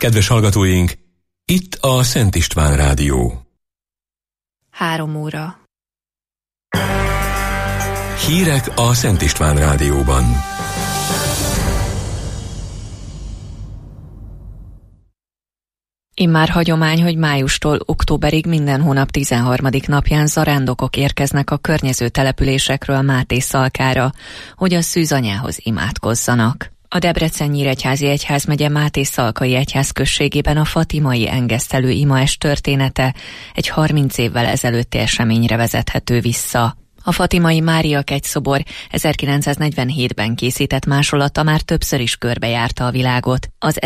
Kedves hallgatóink, itt a Szent István Rádió. 3 óra. Hírek a Szent István Rádióban. Immár hagyomány, hogy májustól októberig minden hónap 13. napján zarándokok érkeznek a környező településekről Mátészalkára, hogy a szűzanyához imádkozzanak. A Debrecen-Nyíregyházi Egyházmegye Mátészalkai egyházközségében a fatimai engesztelő imaest története egy 30 évvel ezelőtti eseményre vezethető vissza. A fatimai Mária kegyszobor 1947-ben készített másolata már többször is körbejárta a világot. Az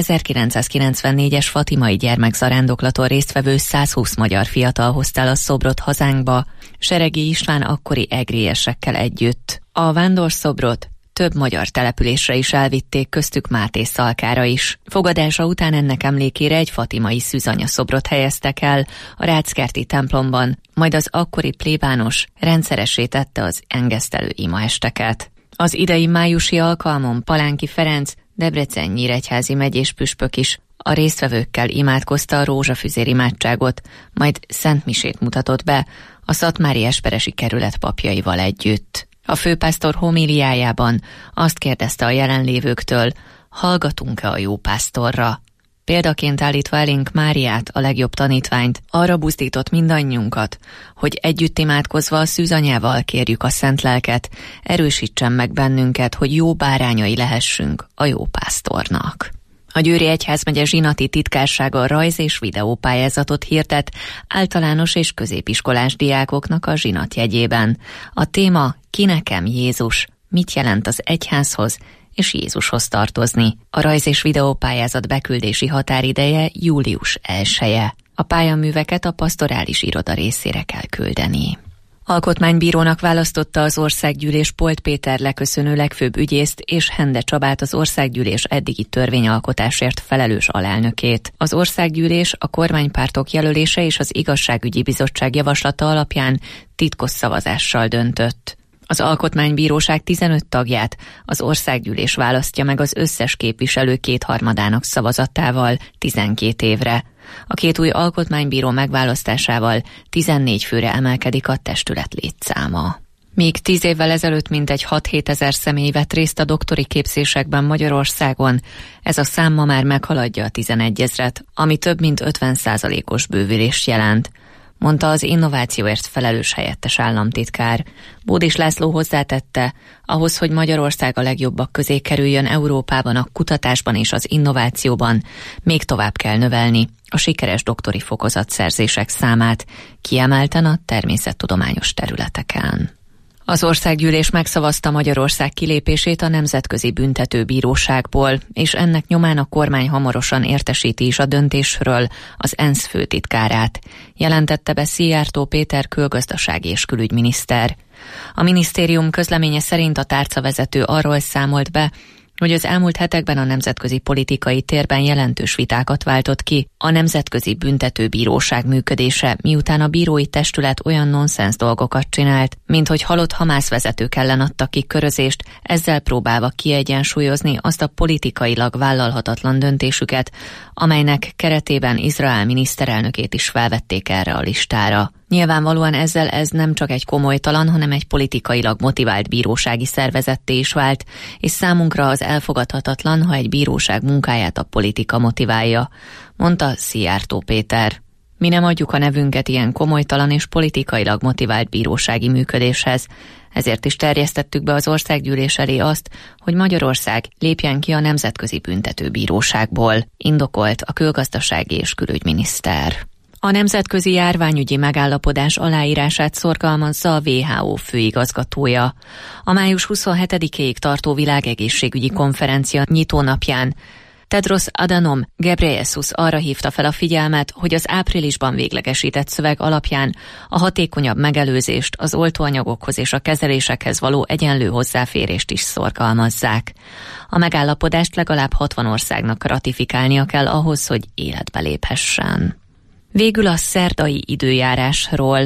1994-es fatimai gyermekzarándoklaton résztvevő 120 magyar fiatal hozta el a szobrot hazánkba, Seregi István akkori egrélyesekkel együtt. A vándorszobrot több magyar településre is elvitték, köztük Mátészalkára is. Fogadása után ennek emlékére egy fatimai szűzanyaszobrot helyeztek el a Ráczkerti templomban, majd az akkori plébános rendszeressé tette az engesztelő imaesteket. Az idei májusi alkalmon Palánki Ferenc, Debrecen-Nyíregyházi megyés püspök is a résztvevőkkel imádkozta a rózsafüzér imádságot, majd szentmisét mutatott be a szatmári esperesi kerület papjaival együtt. A főpásztor homíliájában azt kérdezte a jelenlévőktől, hallgatunk-e a jó pásztorra. Példaként állítva elénk Máriát, a legjobb tanítványt, arra buzdított mindannyiunkat, hogy együtt imádkozva a szűzanyával kérjük a szent lelket, erősítsen meg bennünket, hogy jó bárányai lehessünk a jó pásztornak. A Győri Egyházmegye zsinati titkársága rajz- és videópályázatot hirdet általános és középiskolás diákoknak a zsinat jegyében. A téma Ki nekem Jézus, mit jelent az egyházhoz és Jézushoz tartozni. A rajz- és videópályázat beküldési határideje július 1-e. A pályaműveket a pastorális iroda részére kell küldeni. Alkotmánybírónak választotta az Országgyűlés Polt Péter leköszönő legfőbb ügyészt és Hende Csabát az Országgyűlés eddigi törvényalkotásért felelős alelnökét. Az Országgyűlés a kormánypártok jelölése és az Igazságügyi Bizottság javaslata alapján titkos szavazással döntött. Az Alkotmánybíróság 15 tagját az Országgyűlés választja meg az összes képviselő 2/3 szavazatával 12 évre. A 2 új alkotmánybíró megválasztásával 14 főre emelkedik a testület létszáma. Míg 10 évvel ezelőtt mintegy 6-7 ezer személy vett részt a doktori képzésekben Magyarországon, ez a szám ma már meghaladja a 11 ezret, ami több mint 50%-os bővülést jelent, mondta az innovációért felelős helyettes államtitkár. Bódis László hozzátette, ahhoz, hogy Magyarország a legjobbak közé kerüljön Európában a kutatásban és az innovációban, még tovább kell növelni a sikeres doktori fokozatszerzések számát, kiemelten a természettudományos területeken. Az Országgyűlés megszavazta Magyarország kilépését a Nemzetközi Büntetőbíróságból, és ennek nyomán a kormány hamarosan értesíti is a döntésről az ENSZ főtitkárát, jelentette be Szijjártó Péter külgazdasági és külügyminiszter. A minisztérium közleménye szerint a tárcavezető arról számolt be, hogy az elmúlt hetekben a nemzetközi politikai térben jelentős vitákat váltott ki a Nemzetközi Büntetőbíróság működése, miután a bírói testület olyan nonsens dolgokat csinált, mint hogy halott Hamász vezetők ellen adtak ki körözést, ezzel próbálva kiegyensúlyozni azt a politikailag vállalhatatlan döntésüket, amelynek keretében Izrael miniszterelnökét is felvették erre a listára. Nyilvánvalóan ezzel ez nem csak egy komolytalan, hanem egy politikailag motivált bírósági szervezetté is vált, és számunkra az elfogadhatatlan, ha egy bíróság munkáját a politika motiválja, mondta Szijjártó Péter. Mi nem adjuk a nevünket ilyen komolytalan és politikailag motivált bírósági működéshez, ezért is terjesztettük be az Országgyűlés elé azt, hogy Magyarország lépjen ki a Nemzetközi Büntetőbíróságból, indokolt a külgazdasági és külügyminiszter. A nemzetközi járványügyi megállapodás aláírását szorgalmazza a WHO főigazgatója. A május 27-ig tartó világegészségügyi konferencia nyitónapján Tedros Adhanom Ghebreyesus arra hívta fel a figyelmet, hogy az áprilisban véglegesített szöveg alapján a hatékonyabb megelőzést, az oltóanyagokhoz és a kezelésekhez való egyenlő hozzáférést is szorgalmazzák. A megállapodást legalább 60 országnak ratifikálnia kell ahhoz, hogy életbe léphessen. Végül a szerdai időjárásról.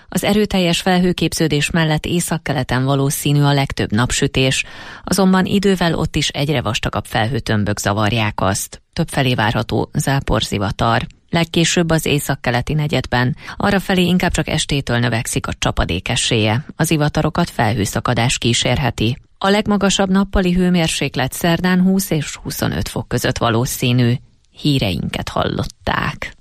Az erőteljes felhőképződés mellett északkeleten valószínű a legtöbb napsütés, azonban idővel ott is egyre vastagabb felhőtömbök zavarják azt. Többfelé várható záporzivatar. Legkésőbb az északkeleti negyedben, arrafelé inkább csak estétől növekszik a csapadék esélye. Az zivatarokat felhőszakadás kísérheti. A legmagasabb nappali hőmérséklet szerdán 20 és 25 fok között valószínű. Híreinket hallották.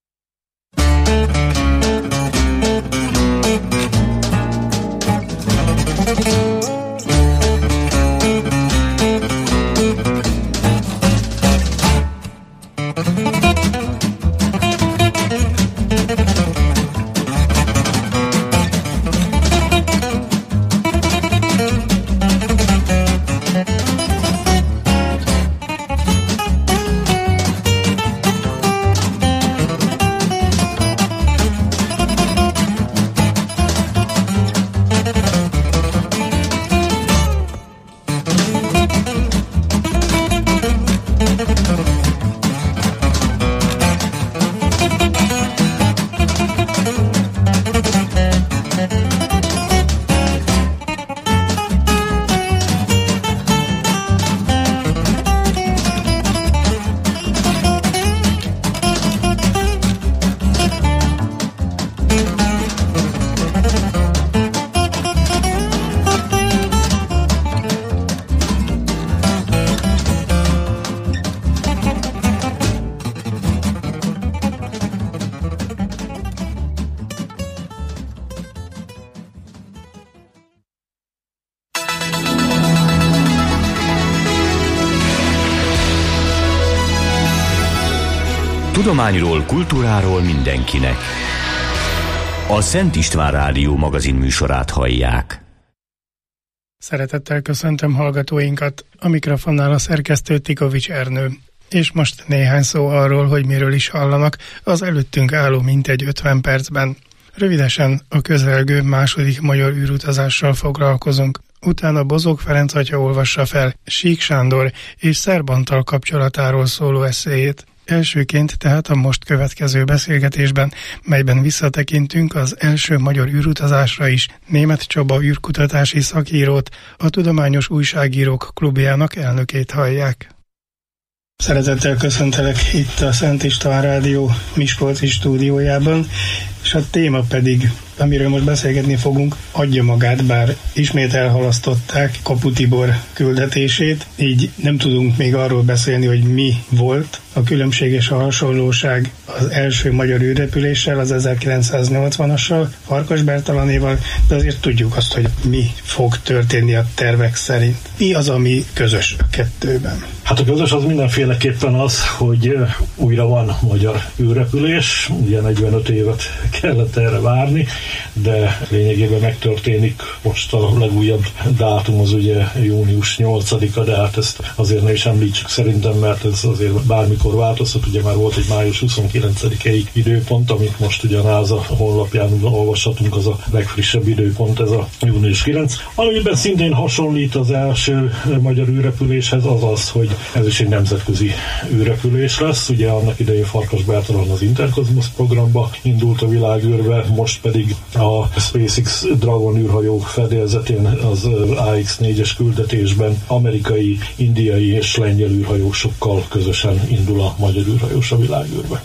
Tudományról, kultúráról mindenkinek. A Szent István Rádió magazin műsorát hallják. Szeretettel köszöntöm hallgatóinkat, a mikrofonnál a szerkesztő Tikovics Ernő. És most néhány szó arról, hogy miről is hallanak az előttünk álló mintegy 50 percben. Rövidesen a közelgő második magyar űrutazással foglalkozunk. Utána Bozók Ferenc atya olvassa fel Sík Sándor és Szerb Antal kapcsolatáról szóló esszéjét. Elsőként tehát a most következő beszélgetésben, melyben visszatekintünk az első magyar űrutazásra is, Németh Csaba űrkutatási szakírót, a Tudományos Újságírók Klubjának elnökét hallják. Szeretettel köszöntelek itt a Szent István Rádió Miskolci stúdiójában, és a téma pedig, amiről most beszélgetni fogunk, adja magát, bár ismét elhalasztották Kapu Tibor küldetését, így nem tudunk még arról beszélni, hogy mi volt a különbség és a hasonlóság az első magyar űrrepüléssel, az 1980-assal, Farkas Bertalanéval, de azért tudjuk azt, hogy mi fog történni a tervek szerint. Mi az, ami közös a kettőben? Hát a közös az mindenféleképpen az, hogy újra van magyar űrrepülés, ugye 45 évet kellett erre várni, de lényegében megtörténik. Most a legújabb dátum az ugye június 8-a, de hát ezt azért ne is említsük szerintem, mert ez azért bármikor változhat. Ugye már volt egy május 29-i időpont, amit most ugye a NASA honlapján olvashatunk, az a legfrissebb időpont, ez a június 9. Amiben szintén hasonlít az első magyar űrrepüléshez az az, hogy ez is egy nemzetközi űrrepülés lesz. Ugye annak idején Farkas Bertalan az Interkozmosz programba indult a világűrbe, most pedig a SpaceX Dragon űrhajó fedélzetén az AX-4-es küldetésben amerikai, indiai és lengyel űrhajósokkal közösen indul a magyar űrhajós a világűrbe.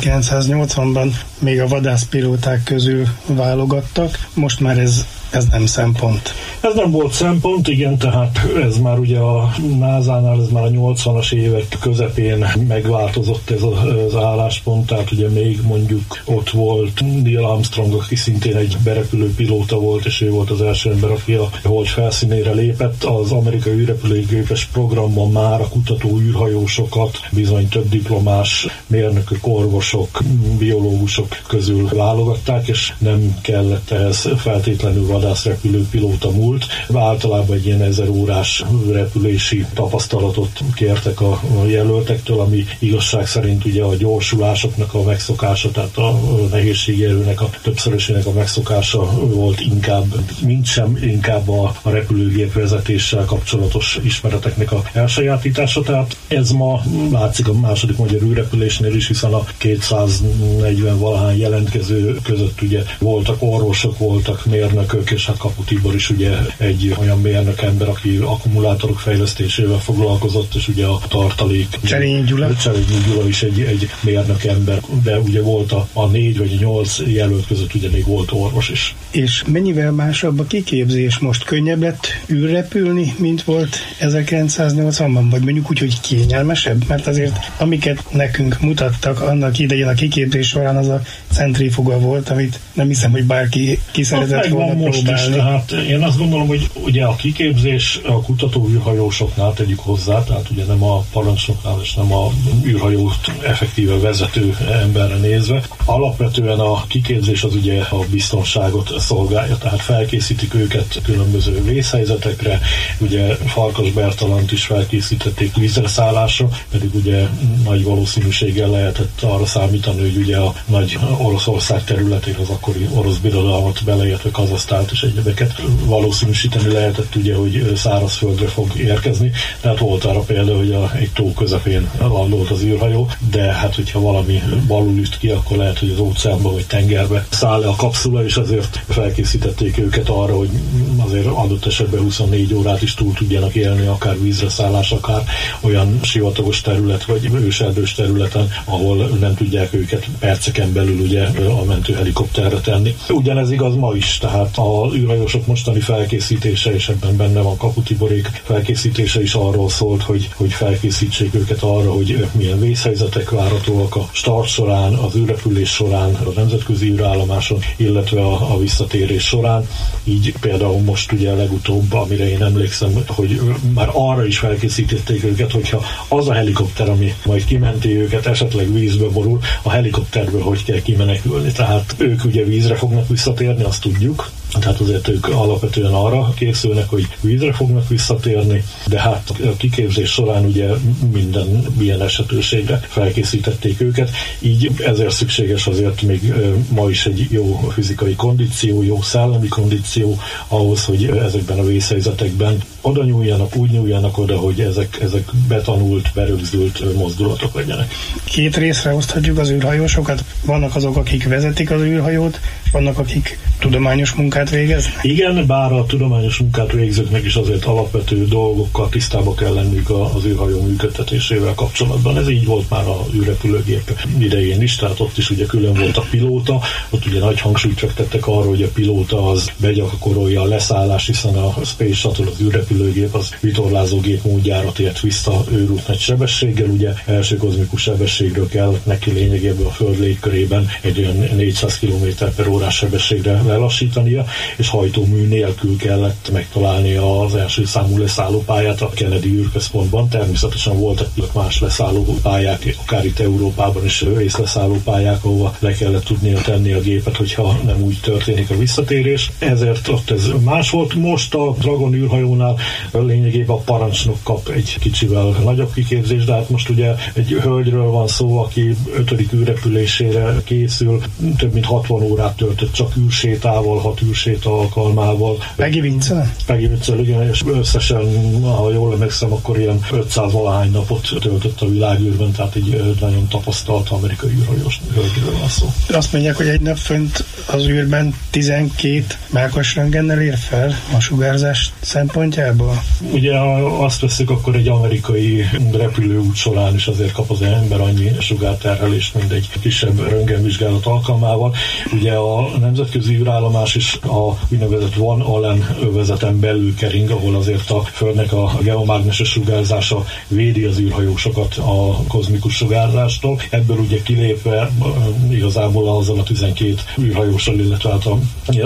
1980-ban még a vadászpilóták közül válogattak, most már ez nem szempont. Ez nem volt szempont, igen, tehát ez már ugye a NASA-nál, ez már a 80-as évek közepén megváltozott ez az álláspont, tehát ugye még mondjuk ott volt Neil Armstrong, aki szintén egy berepülő pilóta volt, és ő volt az első ember, aki a hold felszínére lépett. Az amerikai űrrepülőgépes programban már a kutató űrhajósokat bizony több diplomás mérnökök, orvosok, biológusok közül válogatták, és nem kellett ehhez feltétlenül vadászrepülő pilóta múlt. Általában egy ilyen 1000 órás repülési tapasztalatot kértek a jelöltektől, ami igazság szerint ugye a gyorsulásoknak a megszokása, tehát a nehézségi erőnek a többszörösének a megszokása volt inkább a repülőgép vezetéssel kapcsolatos ismereteknek a elsajátítása. Tehát ez ma látszik a második magyar űrrepülésnél is, hiszen a 240 valahány jelentkező között ugye voltak orvosok, voltak mérnökök, és hát Kapu Tibor is ugye egy olyan mérnök ember, aki akkumulátorok fejlesztésével foglalkozott, és ugye a tartalék Cserényi Gyula is egy mérnök ember, de ugye volt a 4 vagy 8 jelölt között ugye még volt orvos is. És mennyivel másabb a kiképzés? Most könnyebb lett űrrepülni, mint volt 1980-ban? Vagy mondjuk úgy, hogy kényelmesebb? Mert azért amiket nekünk mutattak annak idején a kiképzés során, az a centrifuga volt, amit nem hiszem, hogy bárki ki szeretett volna próbálni. Tehát én azt gondolom, hogy ugye a kiképzés a kutató űrhajósoknál tegyük hozzá, tehát ugye nem a parancsnoknál és nem a űrhajót effektíve vezető emberre nézve. Alapvetően a kiképzés az ugye a biztonságot szolgálja, tehát felkészítik őket különböző vészhelyzetekre, ugye Farkas Bertalant is felkészítették vízre szállásra, pedig ugye nagy valószínűséggel lehetett arra számítani, hogy ugye a nagy Oroszország területén az akkori orosz birodalmat beleértve Kazahsztánt és egyebeket valószínűsíteni lehetett, ugye, hogy szárazföldre fog érkezni. Tehát volt arra példa, hogy egy tó közepén landolt az űrhajó, de hát hogyha valami balul üt ki, akkor lehet, hogy az óceánba vagy tengerbe száll le a kapszula, és azért felkészítették őket arra, hogy azért adott esetben 24 órát is túl tudjanak élni, akár vízre szállás, akár olyan sivatagos terület vagy őserdős területen, ahol nem tudják őket perceken belül ugye a mentőhelikopterre tenni. Ugyanez igaz ma is, tehát a űrhajósok mostani felkészítése, és ebben benne van Kapu Tiborék felkészítése is arról szólt, hogy felkészítsék őket arra, hogy milyen vészhelyzetek várhatóak a start során, az űrrepülés során, a nemzetközi űrállomáson, illetve a visszatérés során. Így például most ugye legutóbb, amire én emlékszem, hogy már arra is felkészítették őket, hogyha az a helikopter, ami majd kimenti őket, esetleg vízbe borul, a helikopterből hogy kell kimenekülni. Tehát ők ugye vízre fognak visszatérni, azt tudjuk. Tehát azért ők alapvetően arra készülnek, hogy vízre fognak visszatérni, de hát a kiképzés során ugye minden ilyen esetőségre felkészítették őket, így ezért szükséges azért még ma is egy jó fizikai kondíció, jó szellemi kondíció ahhoz, hogy ezekben a vészhelyzetekben oda nyúljanak, úgy nyúljanak oda, hogy ezek betanult, berögzült mozdulatok legyenek. Két részre oszthatjuk az űrhajósokat. Vannak azok, akik vezetik az űrhajót, és vannak, akik tudományos munkát végeznek? Igen, bár a tudományos munkát végzőknek is azért alapvető dolgokkal tisztába kell lenniük az űrhajó működtetésével kapcsolatban. Ez így volt már a űrrepülőgép idején is, tehát ott is ugye külön volt a pilóta, ott ugye nagy hangsúlyt fektettek arra, hogy a pilóta az begyakorolja a leszállást, hiszen a Space Shuttle, az űrrepülőgép az vitorlázógép módjára tért vissza őrült nagy sebességgel, ugye első kozmikus sebességről kell neki lényegében a Föld légkörében egy olyan 400 km/h sebességre lelassítania, és hajtómű nélkül kellett megtalálni az első számú leszállópályát a Kennedy űrközpontban. Természetesen voltak más leszállópályák, akár itt Európában is vészleszállópályák, ahova le kellett tudnia tenni a gépet, hogyha nem úgy történik a visszatérés. Ezért ott ez más volt. Most a Dragon űrhajónál lényegében a parancsnok kap egy kicsivel nagyobb kiképzést, de hát most ugye egy hölgyről van szó, aki 5. űrrepülésére készül, több mint 60 órát töltött csak űrsétával, 6 űrséta alkalmával. Peggy Winston, igen, és összesen, ha jól emlékszem, akkor ilyen 500 valahány napot töltött a világűrben, tehát egy nagyon tapasztalt amerikai űrhajós hölgyről van szó. Azt mondják, hogy egy nap fönt az űrben 12 mákos röntgennel ér fel a sugárzás szempontjából? Ugye, ha azt veszük, akkor egy amerikai repülőút során is azért kap az ember annyi sugárterhelést, mint egy kisebb röntgenvizsgálat alkalmával. Ugye a nemzetközi űrállomás is a úgynevezett Van Allen övezeten belül kering, ahol azért a Földnek a geomágneses sugárzása védi az űrhajósokat a kozmikus sugárzástól. Ebből ugye kilépve igazából azzal a 12 űrhajóssal, illetve hát a Apollo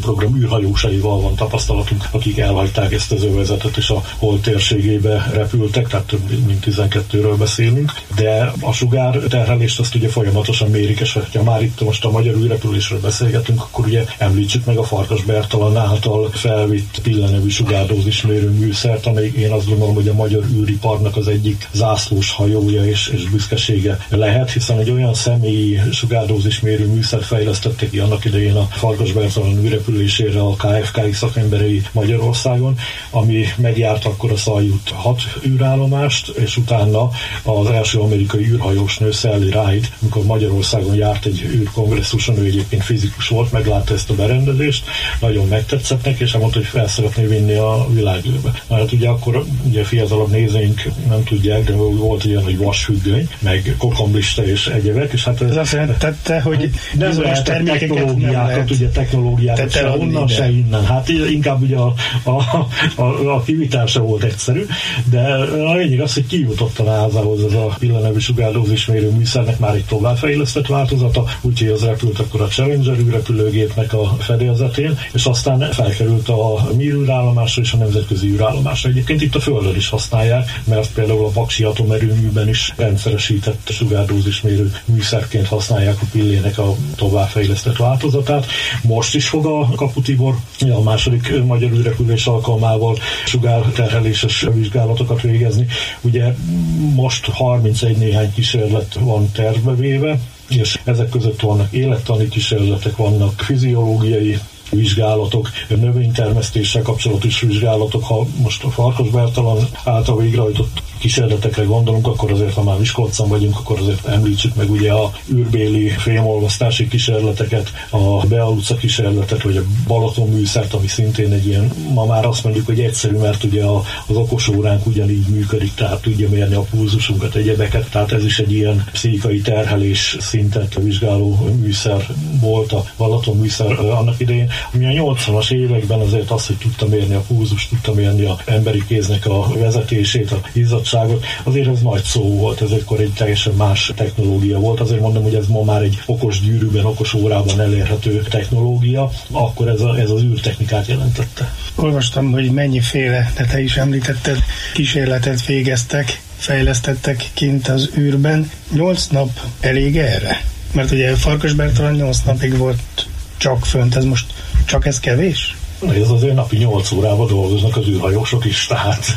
program űrhajósaival van tapasztalatunk, akik elhagyták ezt az övezetet, és a hold térségébe repültek, tehát több mint 12-ről beszélünk, de a sugárterhelést azt ugye folyamatosan mérik, és ha már itt most a magyar űrrepülésről beszélgetünk, akkor ugye említsük meg a Farkas Bertalan által felvitt Pille nevű sugárdózismérő műszert, amely én azt gondolom, hogy a magyar űriparnak az egyik zászlós hajója és büszkesége lehet, hiszen egy olyan személyi sugárdózismérő műszert fejlesztettek ki annak idején a Farkas Bertalan űrrepülésére a KFK szakemberei Magyarországon, ami megjárt akkor a Szajút 6 űrállomást, és utána az első amerikai űrhajósnő Sally Ride, amikor Magyarországon járt egy űrkongresszuson, ő egyébként fizikus volt, meglátta ezt a berendezést, nagyon megtetszett neki, és mondta, hogy fel szeretné vinni a világűrbe. Hát ugye akkor ugye fiatalabb nézőink nem tudják, de volt olyan, hogy vasfüggöny, meg kokomlista és egyebek, és hát ez azt jelentette, hogy nem lehet technológiákat, ugye technológiákat se onnan, se innen. Hát inkább ugye a kivitása volt egyszerű, de a lényeg az, hogy kijutott a NASA-hoz ez a Pille nevű sugárdózismérő műszernek már egy továbbfejlesztett változata, úgyhogy az repült akkor a Challenger űrrepülőgépnek a fedélzetén, és aztán felkerült a Mir űrállomásra és a nemzetközi űrállomásra. Egyébként itt a Földön is használják, mert például a Paksi atomerőműben is rendszeresített sugárdózismérő műszerként használják a Pillének a továbbfejlesztett változatát. Most is fog a Kapu Tibor a második magyar űrrepülés alkalmával sugárterheléses vizsgálatokat végezni. Ugye most 31 néhány kísérlet van tervbevéve, és ezek között vannak élettani kísérletek, vannak fiziológiai vizsgálatok, növénytermesztéssel kapcsolatos vizsgálatok. Ha most a Farkas Bertalan által végrehajtott kísérletekre gondolunk, akkor azért, ha már Miskolcon vagyunk, akkor azért említsük meg ugye a űrbéli fémolvasztási kísérleteket, a Beal utca kísérletet, vagy a Balaton műszert, ami szintén egy ilyen, ma már azt mondjuk, hogy egyszerű, mert ugye az okosóránk ugyanígy működik, tehát tudja mérni a pulzusunkat, egyebeket, tehát ez is egy ilyen pszichikai terhelés szintet vizsgáló műszer volt, a Balaton műszer annak idején, ami a 80-as években azért az, hogy tudta mérni a pulzust, tudta mérni az emberi kéznek a vezetését, a izzadságot, azért ez nagy szó volt, ez akkor egy teljesen más technológia volt, azért mondom, hogy ez ma már egy okos gyűrűben, okos órában elérhető technológia, akkor ez az űrtechnikát jelentette. Olvastam, hogy mennyiféle, de te is említetted, kísérletet végeztek, fejlesztettek kint az űrben. 8 nap elég erre? Mert ugye Farkas Bertalan 8 napig volt csak fönt, ez most csak ez kevés? Ez azért napi 8 órában dolgoznak az űrhajósok is, tehát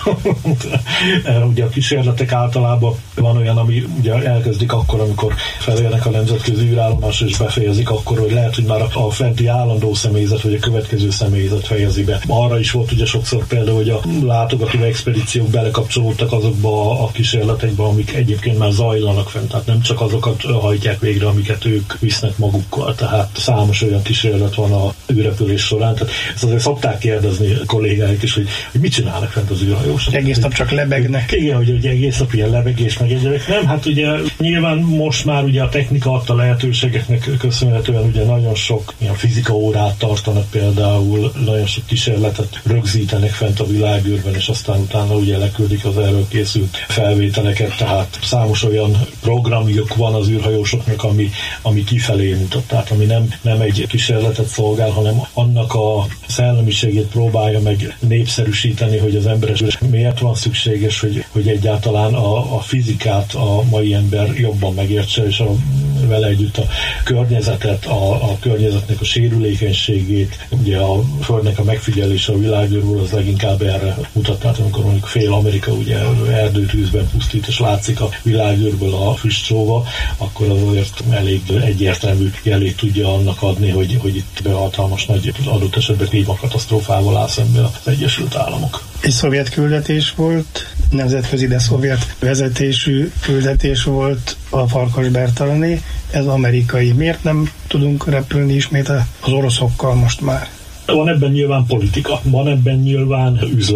ugye a kísérletek általában van olyan, ami ugye elkezdik akkor, amikor felérnek a nemzetközi űrállomásra, és befejezik akkor, hogy lehet, hogy már a fenti állandó személyzet, vagy a következő személyzet fejezi be. Arra is volt ugye sokszor például, hogy a látogató expedíciók belekapcsolódtak azokba a kísérletekbe, amik egyébként már zajlanak fent, tehát nem csak azokat hajtják végre, amiket ők visznek magukkal, tehát számos olyan kísérlet van a űrrepülés során, tehát azért szokták kérdezni a kollégáik is, hogy mit csinálnak fent az űrhajósok. Egész nap csak lebegnek. Igen, hogy egész nap ilyen lebegés meg egyébként. Nem, hát ugye nyilván most már ugye a technika adta lehetőségeknek köszönhetően ugye nagyon sok ilyen fizika órát tartanak például, nagyon sok kísérletet rögzítenek fent a világűrben, és aztán utána ugye leküldik az erről készült felvételeket, tehát számos olyan programjuk van az űrhajósoknak, ami kifelé mutat, tehát ami nem egy kísérletet szolgál, hanem annak a szellemiségét próbálja meg népszerűsíteni, hogy az emberes miért van szükséges, hogy egyáltalán a fizikát a mai ember jobban megértse, és vele együtt a környezetet, a környezetnek a sérülékenységét, ugye a Földnek a megfigyelése a világűrből az leginkább erre mutat. Tehát amikor mondjuk fél Amerika ugye erdőtűzben pusztít, és látszik a világűrből a füstsóva, akkor az azért elég egyértelmű jelét tudja annak adni, hogy itt hatalmas nagy adott esetben klímakatasztrófával áll szembe az Egyesült Államok. Egy szovjet küldetés volt, nemzetközi, de szovjet vezetésű küldetés volt a Farkas Bertalané, ez amerikai. Miért nem tudunk repülni ismét az oroszokkal most már? Van ebben nyilván politika, van ebben nyilván üzlet,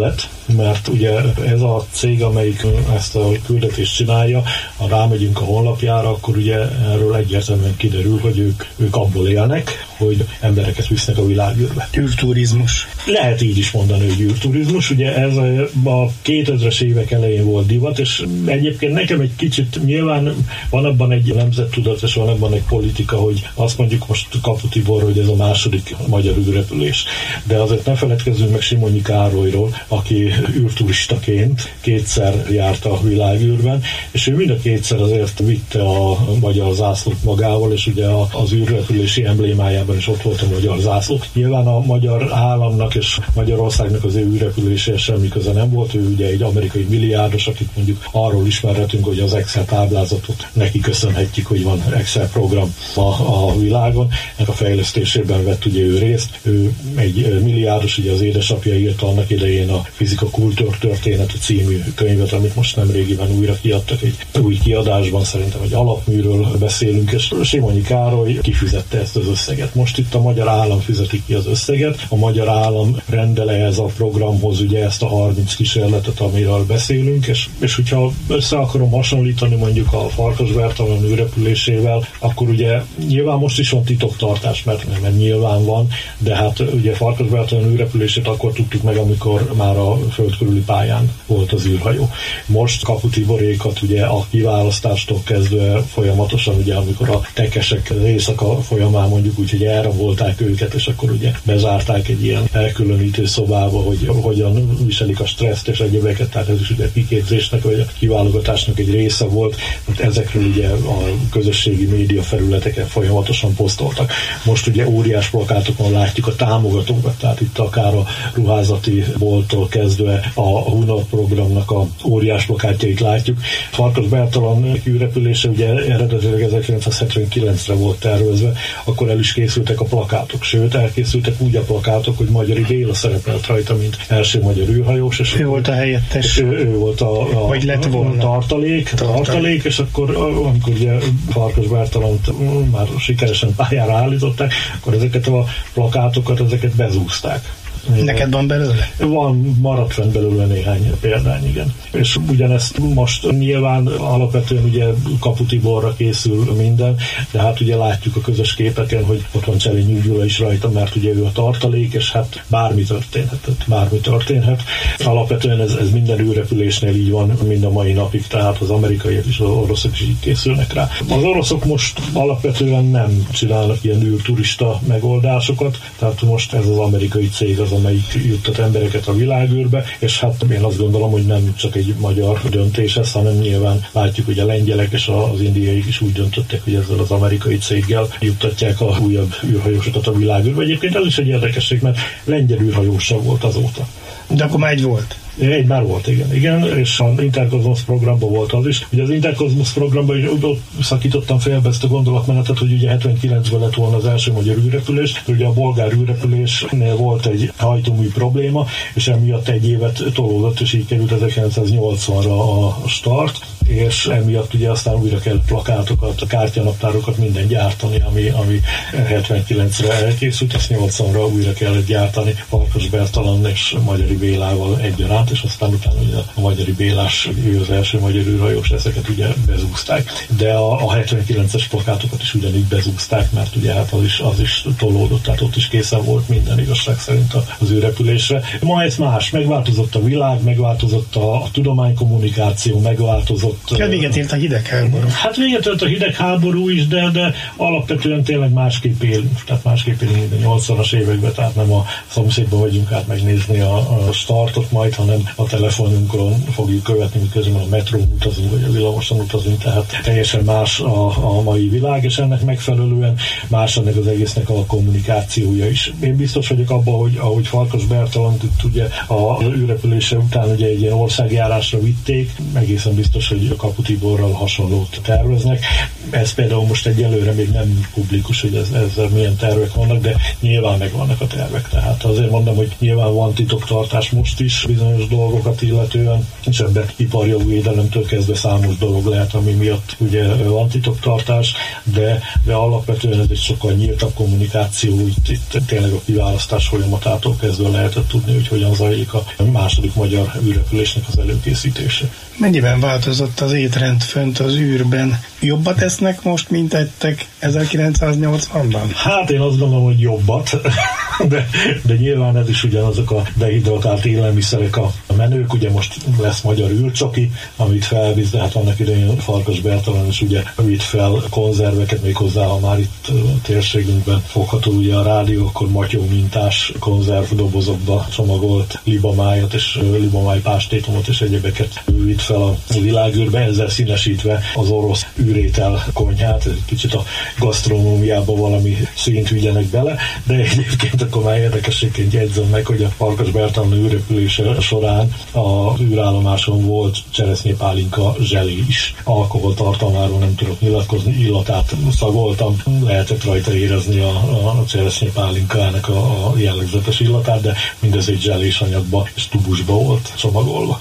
mert ugye ez a cég, amelyik ezt a küldetést csinálja, ha rámegyünk a honlapjára, akkor ugye erről egyértelműen kiderül, hogy ők abból élnek, hogy embereket visznek a világűrbe. Űrturizmus. Lehet így is mondani, hogy űrturizmus. Ugye ez a 2000-es évek elején volt divat, és egyébként nekem egy kicsit nyilván van abban egy nemzettudat, és van abban egy politika, hogy azt mondjuk most Kapu Tibor, hogy ez a második magyar űrrepülés. De azért ne feledkezzünk meg Simonyi Károlyról, aki űrturistaként kétszer járt a világűrben, és ő mind a kétszer azért vitte a magyar zászlót magával, és ugye az űrrepülési emblémájában is ott volt a magyar zászló. Nyilván a magyar államnak és Magyarországnak az ő űrrepüléséhez semmi köze nem volt, ő ugye egy amerikai milliárdos, akit mondjuk arról ismerhetünk, hogy az Excel táblázatot neki köszönhetjük, hogy van Excel program a világon. Ennek a fejlesztésében vett ugye ő részt. Ő egy milliárdos, ugye az édesapja írta annak idején a Fizika kultúrtörténete című könyvet, amit most nemrégiben újra kiadtak egy új kiadásban, szerintem egy alapműről beszélünk, és Simonyi Károly kifizette ezt az összeget. Most itt a magyar állam fizeti ki az összeget, a magyar állam rendel ez a programhoz ugye ezt a 30 kísérletet, amiről beszélünk, és hogyha össze akarom hasonlítani mondjuk a Farkas Bertalan űrrepülésével, akkor ugye nyilván most is van titoktartás, mert nyilván van, de hát ugye Farkas Bertalan űrrepülését akkor tudtuk meg, amikor már a föld körüli pályán volt az űrhajó. Most Kapu Tiborékat ugye a kiválasztástól kezdve folyamatosan, ugye amikor a tekesek éjszaka folyamán mondjuk úgy, hogy elrabolták őket, és akkor ugye bezárták egy ilyen elkülönítő szobába, hogy hogyan viselik a stresszt és egyébeket, tehát ez is ugye kiképzésnek vagy a kiválogatásnak egy része volt, mert ezekről ugye a közösségi média felületeken folyamatosan posztoltak. Most ugye óriás plakátokon látjuk a támogatókat, tehát itt akár a ruházati bolttól kezdve a Hunor programnak a óriás plakátjait látjuk. Farkas Bertalan űrrepülése ugye eredetileg 1979-re volt tervezve, akkor el is készültek a plakátok, sőt elkészültek úgy a plakátok, hogy Magyari Béla szerepelt rajta, mint első magyar űrhajós. És ő volt a helyettes. Ő volt a vagy lett volna. Tartalék, és akkor amikor ugye Farkas Bertalant már sikeresen pályára állították, akkor ezeket a plakátokat, ezeket bezúzták. Neked van belőle? Van, maradt fenn belőle néhány példány, igen. És ugyanezt most nyilván alapvetően ugye Kapu Tiborra készül minden, de hát ugye látjuk a közös képeken, hogy ott van Cselényi Gyula is rajta, mert ugye ő a tartalék, és hát bármi történhet. Alapvetően ez minden űrrepülésnél így van, mind a mai napig, tehát az amerikaiak és az oroszok is így készülnek rá. Az oroszok most alapvetően nem csinálnak ilyen űrturista megoldásokat, tehát most ez az amerikai cég az, amelyik juttat embereket a világűrbe, és hát én azt gondolom, hogy nem csak egy magyar döntés ez, hanem nyilván látjuk, hogy a lengyelek és az indiaiak is úgy döntöttek, hogy ezzel az amerikai céggel juttatják a újabb űrhajósokat a világűrbe. Egyébként ez is egy érdekesség, mert lengyel űrhajós sem volt azóta. De akkor már egy volt. Egy már volt, igen, és az Interkozmosz programban volt az is. Ugye az Interkozmosz programban is ott szakítottam félbe ezt a gondolatmenetet, hogy ugye 79-ben lett volna az első magyar űrrepülés, ugye a bolgár űrrepülésnél volt egy hajtómű probléma, és emiatt egy évet tolódott, és így került 1980-ra a start, és emiatt ugye aztán újra kell plakátokat, kártyanaptárokat minden gyártani, ami 79-re elkészült, ezt 80-ra újra kellett gyártani Farkas Bertalan és Magyari Bélával egyaránt, és aztán utána ugye a Magyari Bélás, ő az első magyar űrhajós, ezeket ugye bezúzták. De a 79-es plakátokat is ugyanígy bezúzták, mert ugye hát az is tolódott, tehát ott is készen volt minden igazság szerint az űrrepülésre. Ma ez más, megváltozott a világ, megváltozott a tudománykommunikáció, megváltozott... Ja, véget ért a hidegháború. Hát véget ért a hidegháború is, de alapvetően tényleg másképp élünk. Tehát másképp élünk, mint a 80-as években, tehát nem a szomszédban vagyunk át megnézni a startot majd, hanem a telefonunkon fogjuk követni, miközben a metrón utazunk, vagy a villamoson utazunk, tehát teljesen más a mai világ, és ennek megfelelően más ennek az egésznek a kommunikációja is. Én biztos vagyok abban, hogy ahogy Farkas Bertalant ugye a űrrepülése után ugye egy ilyen országjárásra vitték, egészen biztos, hogy hogy a Kapu Tiborral hasonlót terveznek. Ez például most egyelőre még nem publikus, hogy ezzel milyen tervek vannak, de nyilván megvannak a tervek. Tehát azért mondom, hogy nyilván van titoktartás most is bizonyos dolgokat illetően, és ebben iparjogvédelemtől kezdve számos dolog lehet, ami miatt ugye van titoktartás, de alapvetően ez egy sokkal nyíltabb kommunikáció, itt tényleg a kiválasztás folyamatától kezdve lehetett tudni, hogy hogyan zajlik a második magyar űrrepülésnek az előkészítése. Mennyiben változott az étrend fönt az űrben? Jobbat esznek most, mint ettek 1980-ban? Hát én azt gondolom, hogy jobbat, de nyilván ez is ugyanazok a dehidratált élelmiszerek a menők. Ugye most lesz magyar űrcsoki, amit felvisz, de hát annak idején Farkas Bertalan is ugye vitt fel konzerveket, méghozzá, ha már itt a térségünkben fogható ugye a rádió, akkor matyó mintás konzervdobozokba csomagolt libamájat és libamáj pástétomot és egyebeket vitt fel a világűrbe, ezzel színesítve az orosz űrétel konyhát, egy kicsit a gasztronómiába valami színt vigyenek bele, de egyébként akkor már érdekességként jegyzem meg, hogy a Farkas Bertalan űrrepülése során az űrállomáson volt cseresznyépálinka zselé is. Alkoholtartalmáról nem tudok nyilatkozni, illatát szagoltam, lehetett rajta érezni a cseresznyépálinkának a jellegzetes illatát, de mindez egy zselés anyagba és tubusba volt csomagolva.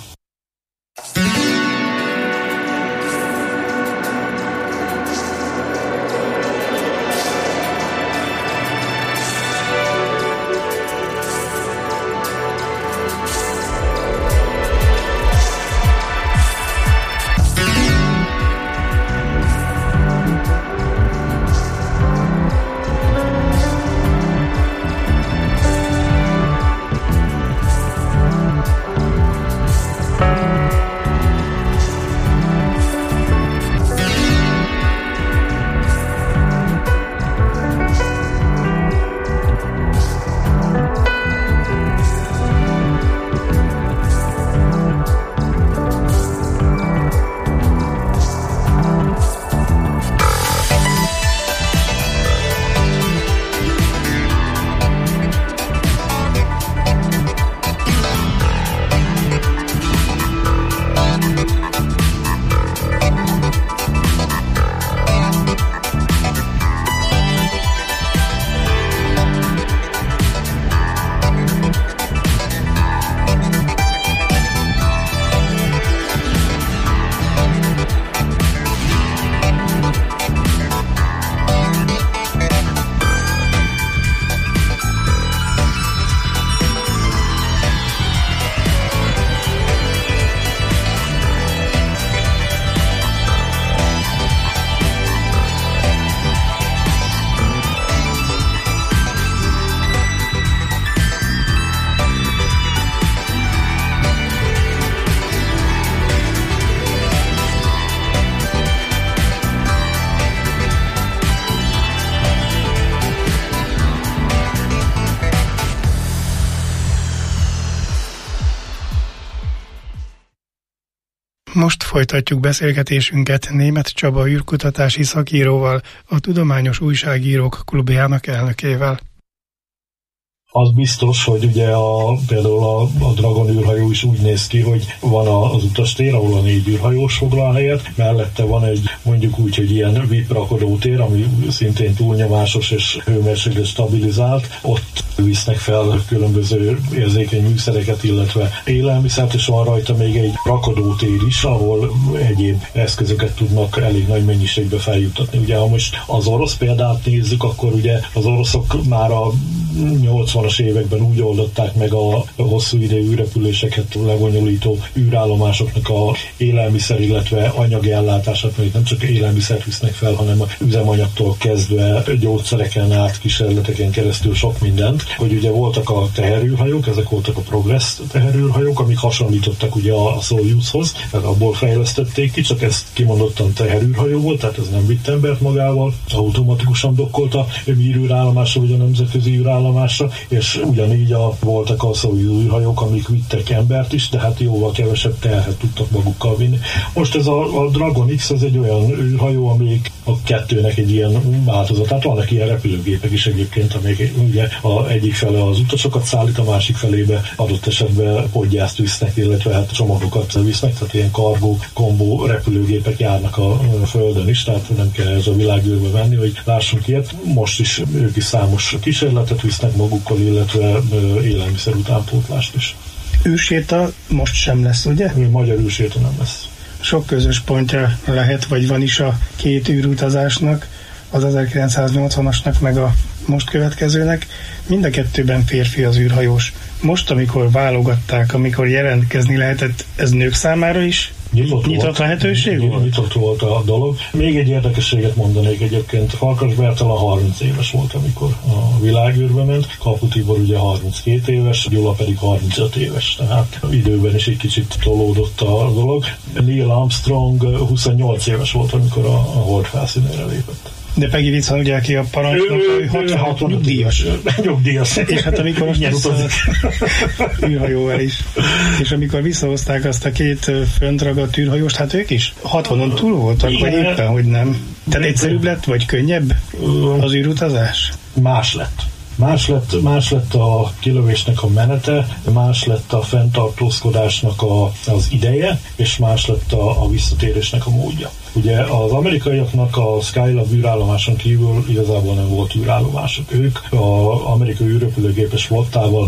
Most folytatjuk beszélgetésünket Németh Csaba űrkutatási szakíróval, a Tudományos Újságírók Klubjának elnökével. Az biztos, hogy ugye például a Dragon űrhajó is úgy néz ki, hogy van az utastér, ahol a 4 űrhajós foglal helyet, mellette van egy mondjuk úgy, hogy ilyen VIP rakodótér, ami szintén túlnyomásos és hőmérséklet stabilizált, ott visznek fel különböző érzékeny műszereket, illetve élelmiszert, és van rajta még egy rakodótér is, ahol egyéb eszközöket tudnak elég nagy mennyiségbe feljuttatni. Ugye ha most az orosz példát nézzük, akkor ugye az oroszok már a 80-as években úgy oldották meg a hosszú idejű űrrepüléseket lebonyolító űrállomásoknak a élelmiszer, illetve anyagi ellátását, mert nem csak élelmiszert visznek fel, hanem a üzemanyagtól kezdve gyógyszereken át, kísérleteken keresztül sok mindent, hogy ugye voltak a teherűrhajók, ezek voltak a Progress teherűrhajók, amik hasonlítottak ugye a Soyuzhoz, tehát abból fejlesztették ki, csak ez kimondottan teherűrhajó volt, tehát ez nem vitt embert magával, automatikusan dokkolt a űrállomásra, vagy a nemzetközi űrállomásra, és ugyanígy voltak a Soyuz űrhajók, amik vittek embert is, de hát jóval kevesebb terhet tudtak magukkal vinni. Most ez a Dragon X, ez egy olyan űrhajó, amelyik a kettőnek egy ilyen változatát. Vannak ilyen repülőgépek is egyébként, amelyek ugye egyik fele az utasokat szállít, a másik felébe adott esetben podgyászt visznek, illetve hát csomagokat visznek, tehát ilyen kargó, kombó repülőgépek járnak a Földön is, tehát nem kell ez a világűrbe menni, hogy lássunk ilyet. Most is ők is számos kísérletet visznek magukkal, illetve élelmiszer utánpótlást is. Űrséta most sem lesz, ugye? Magyar űrséta nem lesz. Sok közös pontja lehet, vagy van is a két űrutazásnak, az 1980-asnak, meg a most következőnek. Mind a kettőben férfi az űrhajós. Most, amikor válogatták, amikor jelentkezni lehetett, ez nők számára is nyitott lehetőség volt? Nyitott volt a dolog. Még egy érdekességet mondanék egyébként. Farkas Bertalan 30 éves volt, amikor a világűrbe ment. Kapu Tibor ugye 32 éves, Gyula pedig 35 éves. Tehát időben is egy kicsit tolódott a dolog. Neil Armstrong 28 éves volt, amikor a hold felszínére lépett. De Peggy Wilson ugye, aki a parancsnok, ő 66 nyugdíjas. Nyugdíjas. És hát amikor most űrhajóval is. És amikor visszahozták azt a két föntragadt űrhajóst, hát ők is 60-on túl voltak, vagy éppen, hogy nem. Tehát egyszerűbb lett, vagy könnyebb az űrutazás? Más lett a kilövésnek a menete, más lett a fenntartózkodásnak az ideje, és más lett a visszatérésnek a módja. Ugye az amerikaiaknak a Skylab űrállomáson kívül igazából nem volt űrállomások. Ők az amerikai űrrepülőgépes flottával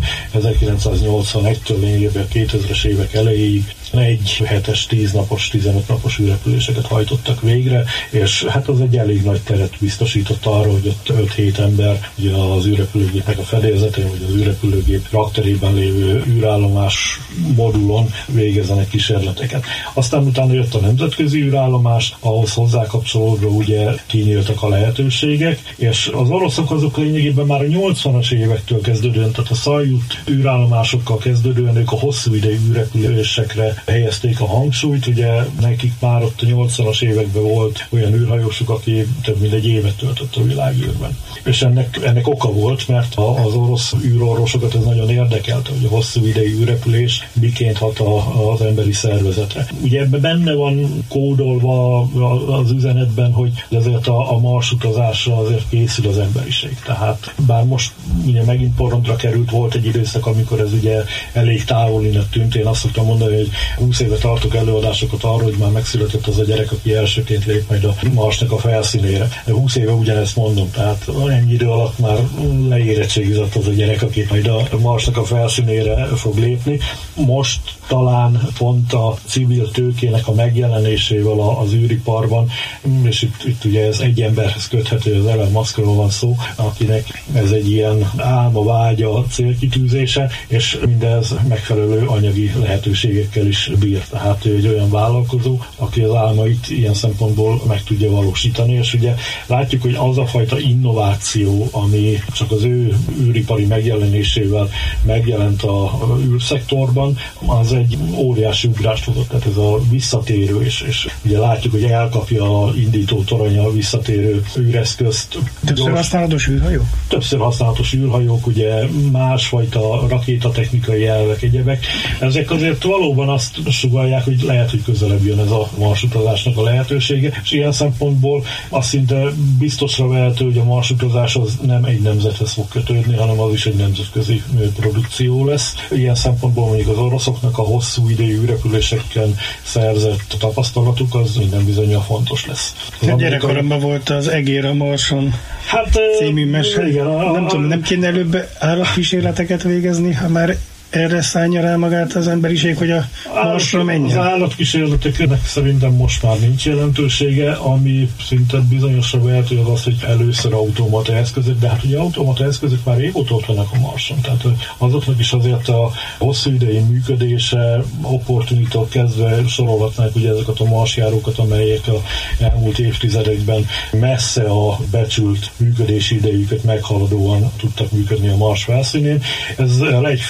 1981-től lényegében a 2000-es évek elejéig 1 hetes, 10 napos, 15 napos űrrepüléseket hajtottak végre, és hát az egy elég nagy teret biztosított arra, hogy ott 5-7 ember ugye az űrrepülőgépnek a fedélzetén, vagy az űrrepülőgép rakterében lévő űrállomás modulon végezzenek kísérleteket. Aztán utána jött a nemzetközi űrállomás, ahhoz hozzákapcsolódva ugye kinyíltak a lehetőségek, és az oroszok azok lényegében már a 80-as évektől kezdődően, tehát a Szajut űrállomásokkal kezdődően ők a hosszú idejű űrrepülésekre helyezték a hangsúlyt, ugye nekik már ott a 80-as években volt olyan űrhajósuk, aki több mint egy évet töltött a világűrben. És ennek oka volt, mert az orosz űrorvosokat ez nagyon érdekelte, hogy a hosszú idejű űrrepülés miként hat az emberi szervezetre. Ugye ebben benne van kódolva az üzenetben, hogy azért a Mars utazásra azért készül az emberiség. Tehát bár most ugye megint porondra került, volt egy időszak, amikor ez ugye elég távolinak tűnt. Én azt szoktam mondani, hogy 20 éve tartok előadásokat arról, hogy már megszületett az a gyerek, aki elsőként lép majd a Marsnak a felszínére. De 20 éve ugyanezt mondom, tehát ennyi idő alatt már leérettségizett az a gyerek, aki majd a Marsnak a felszínére fog lépni. Most talán pont a civil tőkének a megjelenésével az űriparban, és itt ugye ez egy emberhez köthető, az Elon Muskról van szó, akinek ez egy ilyen álma, vágya, célkitűzése, és mindez megfelelő anyagi lehetőségekkel is bír. Tehát ő egy olyan vállalkozó, aki az álmait ilyen szempontból meg tudja valósítani, és ugye látjuk, hogy az a fajta innováció, ami csak az ő űripari megjelenésével megjelent a űrszektorban, az egy óriási ugrást hozott, tehát ez a visszatérő, és ugye látjuk, hogy elkapja a indító torony a visszatérő űreszközt. Többször használatos űrhajók? Többször használatos űrhajók, ugye másfajta rakétatechnikai elvek, egyebek. Ezek azért valóban azt sugallják, hogy lehet, hogy közelebb jön ez a marsutazásnak a lehetősége, és ilyen szempontból azt szinte biztosra vehető, hogy a marsutazás az nem egy nemzethez fog kötődni, hanem az is egy nemzetközi produkció lesz. Ilyen szempontból mondjuk az oroszoknak a hosszú idejű repüléseken szerzett tapasztalatuk az minden bizonnyal fontos lesz. Gyerekkoromban volt az Egér a Marson című mese. Nem tudom, nem kéne előbb állatkísérleteket végezni, ha már erre szállja rá magát az emberiség, hogy a Marsra menjen? Az állatkísérleteknek szerintem most már nincs jelentősége, ami szinte bizonyosra vehető az, hogy először automata eszközök, de hát ugye automata eszközök már régóta ott vannak a Marson, tehát azoknak is azért a hosszú idei működése, opportunitól kezdve sorolhatnánk ugye ezeket a marsjárókat, amelyek a elmúlt évtizedekben messze a becsült működési idejüket meghaladóan tudtak működni a Mars felszínén. Ez egyfelől a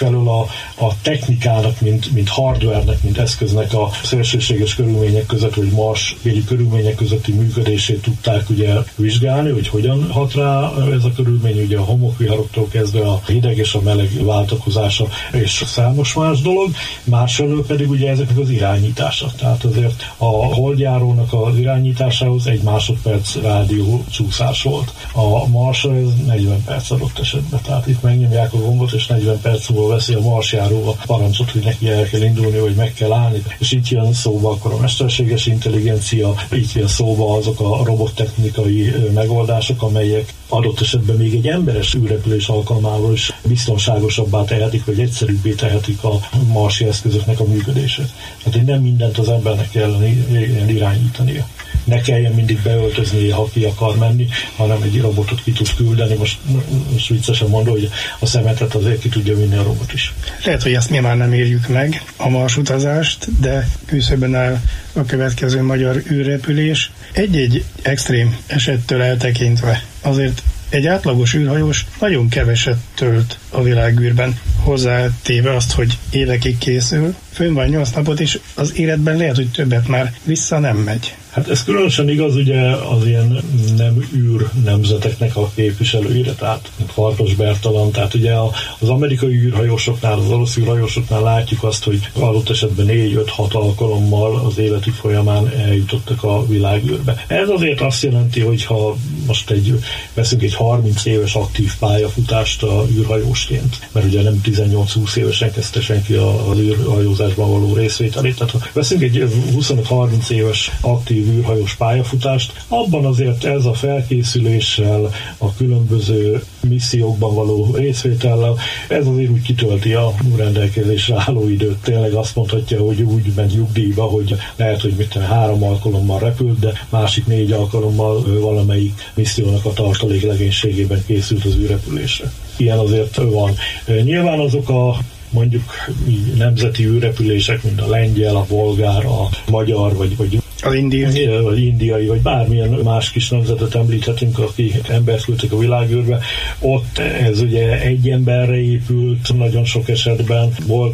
a technikának, mint hardware-nek, mint eszköznek a szélsőséges körülmények között, vagy marsbéli körülmények közötti működését tudták ugye vizsgálni, hogy hogyan hat rá ez a körülmény, ugye a homokviharoktól kezdve a hideg és a meleg váltakozása és számos más dolog, másfelől pedig ugye ezeknek az irányítása. Tehát azért a holdjárónak az irányításához 1 másodperc rádió csúszás volt. A Marsra ez 40 perc adott esetben. Tehát itt megnyomják a gombot, és 40 perc múlva veszi a marsjáró a parancsot, hogy neki el kell indulni, vagy meg kell állni. És itt jön szóba akkor a mesterséges intelligencia, itt jön szóba azok a robottechnikai megoldások, amelyek adott esetben még egy emberes űrrepülés alkalmával is biztonságosabbá tehetik, vagy egyszerűbbé tehetik a marsi eszközöknek a működését. Hát nem mindent az embernek kellene irányítania. Ne kelljen mindig beöltözni, ha ki akar menni, hanem egy robotot ki tud küldeni. Most viccesen mondom, hogy a szemetet azért ki tudja vinni a robot is. Lehet, hogy ezt mi már nem érjük meg, a marsutazást, de küszöbben áll a következő magyar űrrepülés. Egy-egy extrém esettől eltekintve azért egy átlagos űrhajós nagyon keveset tölt a világűrben, hozzátéve azt, hogy évekig készül, fönn van 8 napot, és az életben lehet, hogy többet már vissza nem megy. Hát ez különösen igaz ugye az ilyen nem űr nemzeteknek a képviselőire, tehát Farkas Bertalan, tehát ugye az amerikai űrhajósoknál, az orosz űrhajósoknál látjuk azt, hogy adott esetben 4-5-6 alkalommal az életük folyamán eljutottak a világűrbe. Ez azért azt jelenti, hogy ha most veszünk egy 30 éves aktív pályafutást a űrhajósként, mert ugye nem 18-20 évesen kezdte senki az űrhajózásban való részvételét, tehát ha veszünk egy 25-30 éves aktív űrhajós pályafutást, abban azért ez a felkészüléssel, a különböző missziókban való részvétellel, ez azért úgy kitölti a rendelkezésre álló időt. Tényleg azt mondhatja, hogy úgy ment nyugdíjba, hogy lehet, hogy 3 alkalommal repült, de másik 4 alkalommal valamelyik missziónak a tartalék legénységében készült az űrrepülésre. Ilyen azért van. Nyilván azok a mondjuk nemzeti űrrepülések, mint a lengyel, a bolgár, a magyar, vagy az indiai, vagy bármilyen más kis nemzetet említhetünk, akik embert küldtek a világűrbe. Ott ez ugye egy emberre épült, nagyon sok esetben volt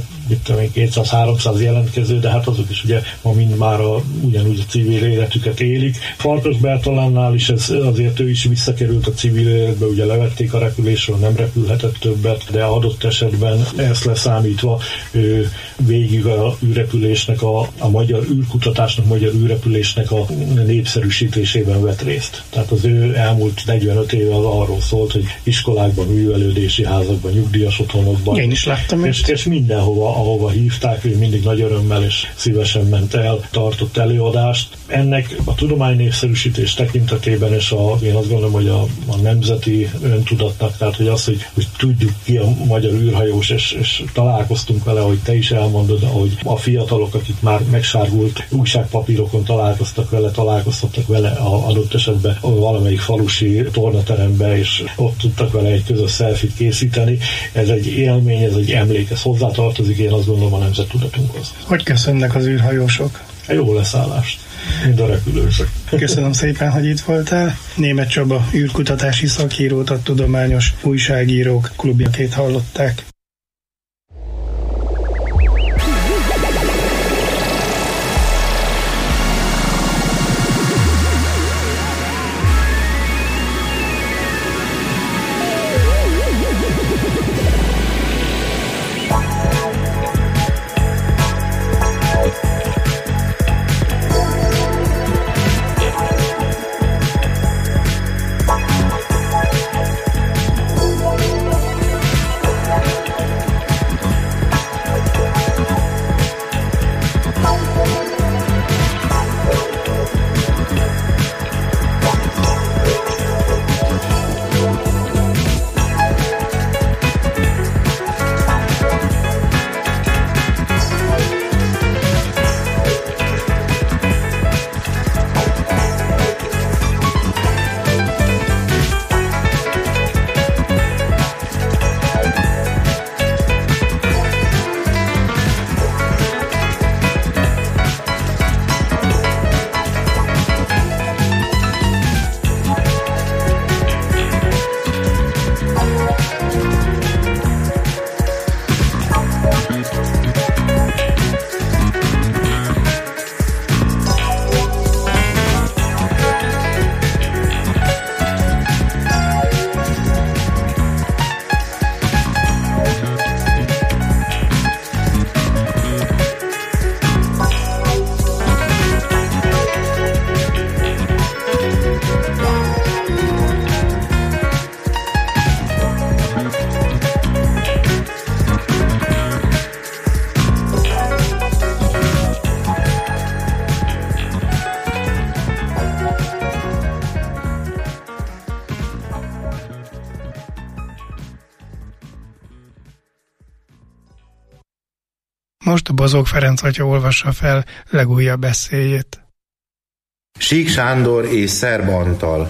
200-300 jelentkező, de hát azok is ugye ma mind már ugyanúgy a civil életüket élik. Farkas Bertalánnál is ez azért ő is visszakerült a civil életbe, ugye levették a repülésről, nem repülhetett többet, de adott esetben ezt leszámítva ő végig a űrrepülésnek, a magyar űrkutatásnak, magyar űrrepülésnek a népszerűsítésében vett részt. Tehát az ő elmúlt 45 éve az arról szólt, hogy iskolákban, művelődési házakban, nyugdíjas otthonokban. Én is láttam és mindenhova, ahova hívták, ő mindig nagy örömmel és szívesen ment el, tartott előadást. Ennek a tudomány népszerűsítés tekintetében, és én azt gondolom, hogy a nemzeti öntudatnak, tehát hogy az, hogy tudjuk ki a magyar űrhajós, és találkoztunk vele, hogy te is elmondod, ahogy a fiatalok, akik már megsárgult újságpapírokon találkoztattak vele adott esetben valamelyik falusi tornaterembe, és ott tudtak vele egy közös selfie-t készíteni. Ez egy élmény, ez egy emlék, ez hozzátartozik, én azt gondolom, a nemzettudatunkhoz. Hogy köszönnek az űrhajósok? Jó leszállást, mind a repülősök. Köszönöm szépen, hogy itt voltál. Németh Csaba űrkutatási szakírót, a Tudományos Újságírók Klubját hallották. most Bozók Ferenc atya olvassa fel legújabb esszéjét. Sík Sándor és Szerb Antal.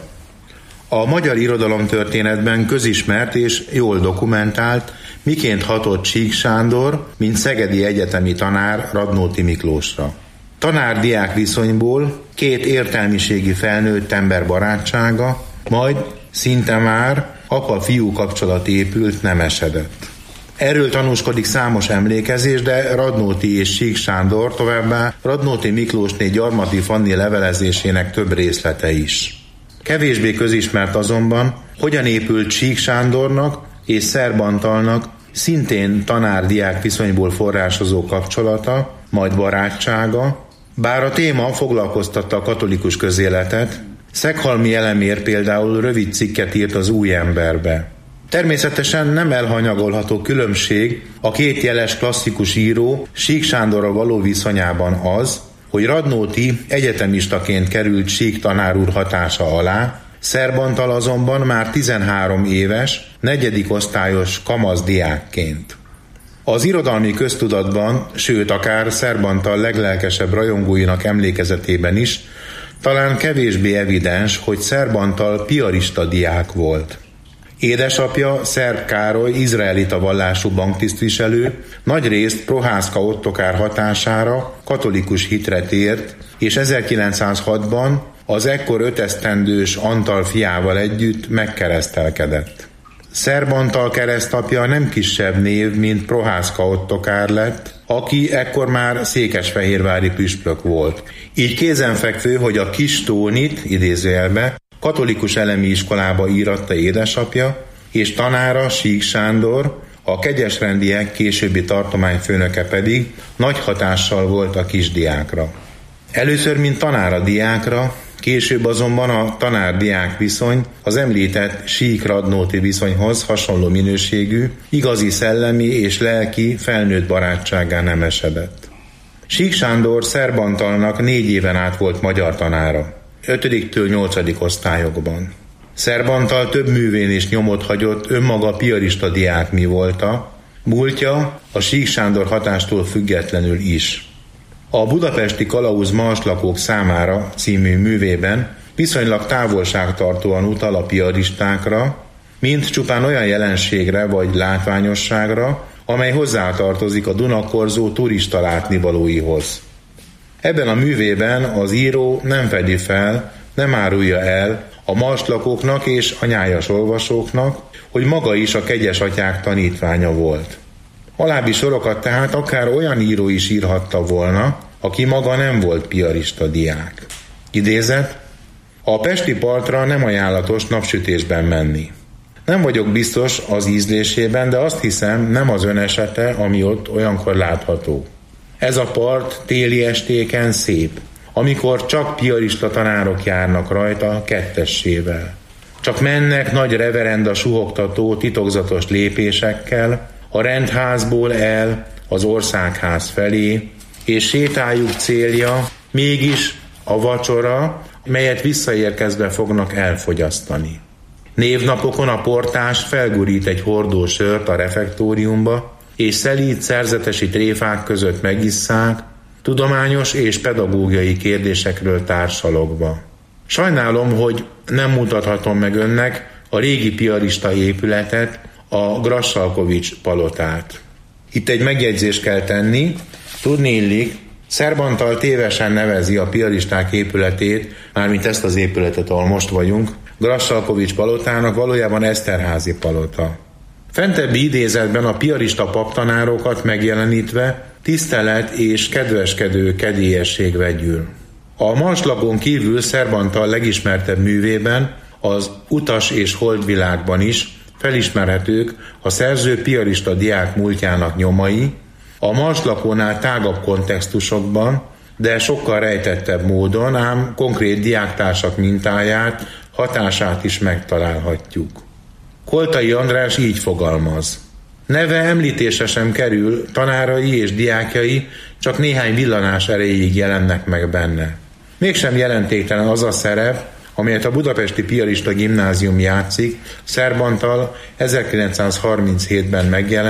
A magyar irodalomtörténetben közismert és jól dokumentált, miként hatott Sík Sándor, mint szegedi egyetemi tanár Radnóti Miklósra. Tanár-diák viszonyból két értelmiségi felnőtt ember barátsága, majd szinte már apa-fiú kapcsolat épült, nem esedett. Erről tanúskodik számos emlékezés, de Radnóti és Sík Sándor, továbbá Radnóti Miklósné Gyarmati Fanni levelezésének több részlete is. Kevésbé közismert azonban, hogyan épült Sík Sándornak és Szerb Antalnak szintén tanár-diák viszonyból forrásozó kapcsolata, majd barátsága, bár a téma foglalkoztatta a katolikus közéletet. Szeghalmi Elemér például rövid cikket írt az Új Emberbe. Természetesen nem elhanyagolható különbség a két jeles klasszikus író Sík Sándorral való viszonyában az, hogy Radnóti egyetemistaként került Sík tanár úr hatása alá, Szerb Antal azonban már 13 éves, 4. osztályos kamasz diákként. Az irodalmi köztudatban, sőt akár Szerb Antal leglelkesebb rajongóinak emlékezetében is talán kevésbé evidens, hogy Szerb Antal piarista diák volt. Édesapja Szerb Károly izraelita vallású banktisztviselő, nagyrészt Prohászka Ottokár hatására katolikus hitre tért, és 1906-ban az ekkor 5 esztendős Antal fiával együtt megkeresztelkedett. Szerb Antal keresztapja nem kisebb név, mint Prohászka Ottokár lett, aki ekkor már székesfehérvári püspök volt. Így kézenfekvő, hogy a Kis Tónit, idézőjelbe, katolikus elemi iskolába íratta édesapja, és tanára Sík Sándor, a kegyesrendiek későbbi tartományfőnöke pedig nagy hatással volt a kisdiákra. Először mint tanár a diákra, később azonban a tanár-diák viszony az említett Sík-Radnóti viszonyhoz hasonló minőségű, igazi szellemi és lelki felnőtt barátsággá nem esedett. Sík Sándor Szerb Antalnak 4 éven át volt magyar tanára, 5-től 8. osztályokban. Szerb Antal több művén is nyomot hagyott önmaga piarista diák mi volta, múltja a Sík Sándor hatástól függetlenül is. A Budapesti Kalauz Marslakók számára című művében viszonylag távolságtartóan utal a piaristákra, mint csupán olyan jelenségre vagy látványosságra, amely hozzátartozik a Dunakorzó turista látnivalóihoz. Ebben a művében az író nem fedi fel, nem árulja el a marslakóknak és a nyájas olvasóknak, hogy maga is a kegyes atyák tanítványa volt. Alábbi sorokat tehát akár olyan író is írhatta volna, aki maga nem volt piarista diák. Idézet: a pesti partra nem ajánlatos napsütésben menni. Nem vagyok biztos az ízlésében, de azt hiszem, nem az ön esete, ami ott olyankor látható. Ez a part téli estéken szép, amikor csak piarista tanárok járnak rajta kettessével. Csak mennek nagy reverenda suhogtató titokzatos lépésekkel a rendházból el az országház felé, és sétájuk célja mégis a vacsora, melyet visszaérkezve fognak elfogyasztani. Névnapokon a portás felgurít egy hordó sört a refektóriumba, és szelíd szerzetesi tréfák között megisszák, tudományos és pedagógiai kérdésekről társalogva. Sajnálom, hogy nem mutathatom meg önnek a régi piarista épületet, a Grassalkovich palotát. Itt egy megjegyzést kell tenni, tudniillik, Szerb Antal tévesen nevezi a piaristák épületét, mármint ezt az épületet, ahol most vagyunk, Grassalkovich palotának, valójában Eszterházy palota. Fentebbi idézetben a piarista paptanárokat megjelenítve tisztelet és kedveskedő kedélyesség vegyül. A Marslakón kívül Szerb Antal legismertebb művében, az Utas és Holdvilágban is felismerhetők a szerző piarista diák múltjának nyomai, a Marslakónál tágabb kontextusokban, de sokkal rejtettebb módon, ám konkrét diáktársak mintáját, hatását is megtalálhatjuk. Koltai András így fogalmaz: neve említése sem kerül, tanárai és diákjai csak néhány villanás erejéig jelennek meg benne. Mégsem jelentéktelen az a szerep, amelyet a Budapesti Piarista Gimnázium játszik Szerb Antal 1937-ben megjelent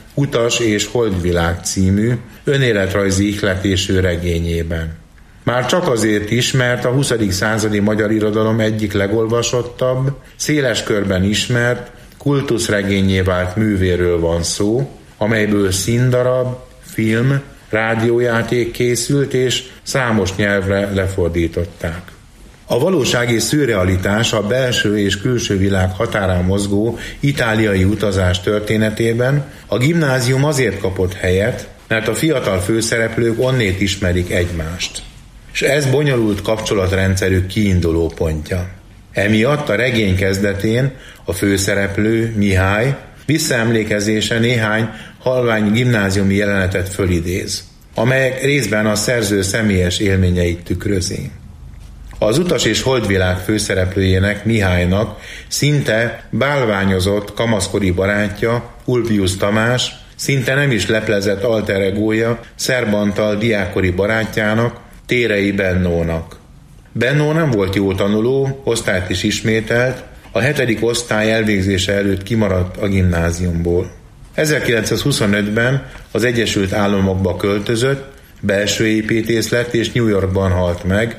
Utas és Holdvilág című önéletrajzi ihletésű regényében. Már csak azért is, mert a 20. századi magyar irodalom egyik legolvasottabb, széles körben ismert, kultuszregénnyé vált művéről van szó, amelyből színdarab, film, rádiójáték készült, és számos nyelvre lefordították. A valóság és szürrealitás a belső és külső világ határán mozgó itáliai utazás történetében a gimnázium azért kapott helyet, mert a fiatal főszereplők onnét ismerik egymást. És ez bonyolult kapcsolatrendszerük kiinduló pontja. Emiatt a regény kezdetén a főszereplő, Mihály, visszaemlékezése néhány halvány gimnáziumi jelenetet fölidéz, amelyek részben a szerző személyes élményeit tükrözi. Az Utas és Holdvilág főszereplőjének, Mihálynak szinte bálványozott kamaszkori barátja, Ulpius Tamás, szinte nem is leplezett alter egója, Szerb Antal diákkori barátjának, Térei Bennónak. Bennó nem volt jó tanuló, osztályt is ismételt, a 7. osztály elvégzése előtt kimaradt a gimnáziumból. 1925-ben az Egyesült Államokba költözött, belső építész lett és New Yorkban halt meg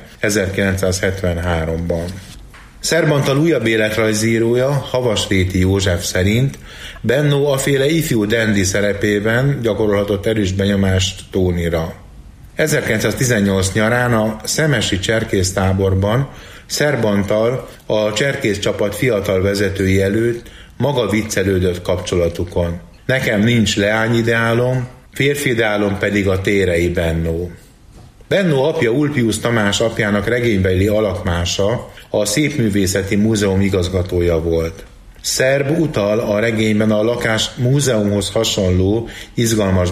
1973-ban. Szerb Antal újabb életrajzírója, Havasréti József szerint Bennó aféle ifjú dandy szerepében gyakorolhatott erős benyomást Tónira. 1918 nyarán a szemesi cserkésztáborban Szerb Antal a cserkész csapat fiatal vezetői előtt maga viccelődött kapcsolatukon. Nekem nincs leányideálom, férfi ideálom pedig a Térei Bennó. Bennó apja Ulpius Tamás apjának regénybeli alakmása, a Szépművészeti Múzeum igazgatója volt. Szerb utal a regényben a lakás múzeumhoz hasonló izgalmas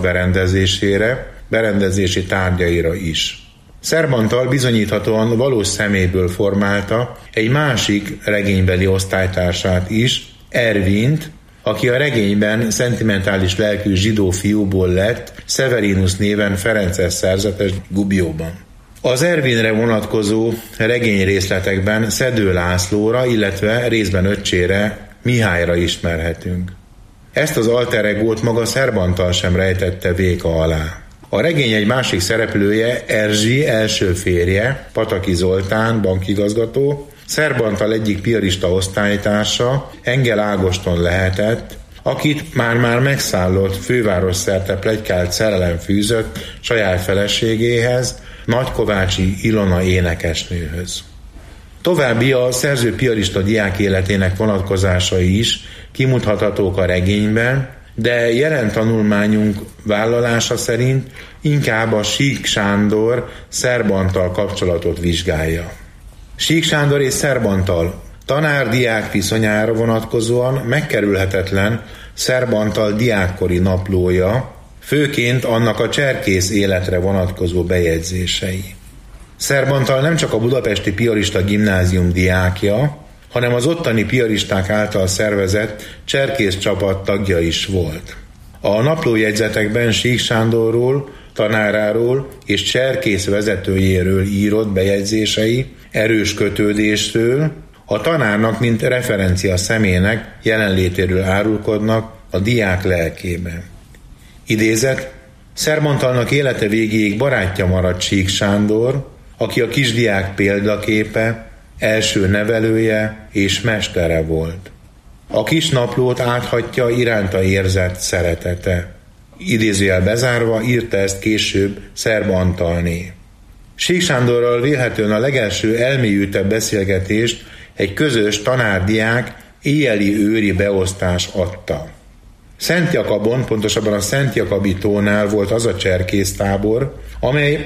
berendezési tárgyaira is. Szerb Antal bizonyíthatóan valós személyből formálta egy másik regénybeli osztálytársát is, Ervint, aki a regényben szentimentális lelkű zsidó fiúból lett Severinus néven ferences szerzetes Gubbjóban. Az Ervinre vonatkozó regényrészletekben Szedő Lászlóra, illetve részben öccsére, Mihályra ismerhetünk. Ezt az alter egót maga Szerb Antal sem rejtette véka alá. A regény egy másik szereplője, Erzsi első férje, Pataki Zoltán, bankigazgató, Szerb Antal egyik piarista osztálytársa, Engel Ágoston lehetett, akit már megszállott, fővárosszerte pletykált szerelem fűzött saját feleségéhez, Nagykovácsi Ilona énekesnőhöz. További a szerző piarista diák életének vonatkozásai is kimutathatók a regényben, de jelen tanulmányunk vállalása szerint inkább a Sík Sándor Szerb Antal kapcsolatot vizsgálja. Sík Sándor és Szerb Antal tanár-diák viszonyára vonatkozóan megkerülhetetlen Szerb Antal diákkori naplója, főként annak a cserkész életre vonatkozó bejegyzései. Szerb Antal nem csak a budapesti piarista gimnázium diákja, hanem az ottani piaristák által szervezett cserkész csapat tagja is volt. A naplójegyzetekben Sík Sándorról, tanáráról és cserkész vezetőjéről írott bejegyzései erős kötődésről, a tanárnak, mint referencia személynek jelenlétéről árulkodnak a diák lelkében. Idézet: Szerb Antalnak élete végéig barátja maradt Sík Sándor, aki a kisdiák példaképe, első nevelője és mestere volt. A kis naplót áthatja iránta érzett szeretete. Idézőjel bezárva írta ezt később Szerb Antalné. Sík Sándorral vélhetően a legelső elmélyültebb beszélgetést egy közös tanárdiák éjjeli őri beosztás adta. Szent Jakabon, pontosabban a Szent Jakabi tónál volt az a cserkésztábor, amely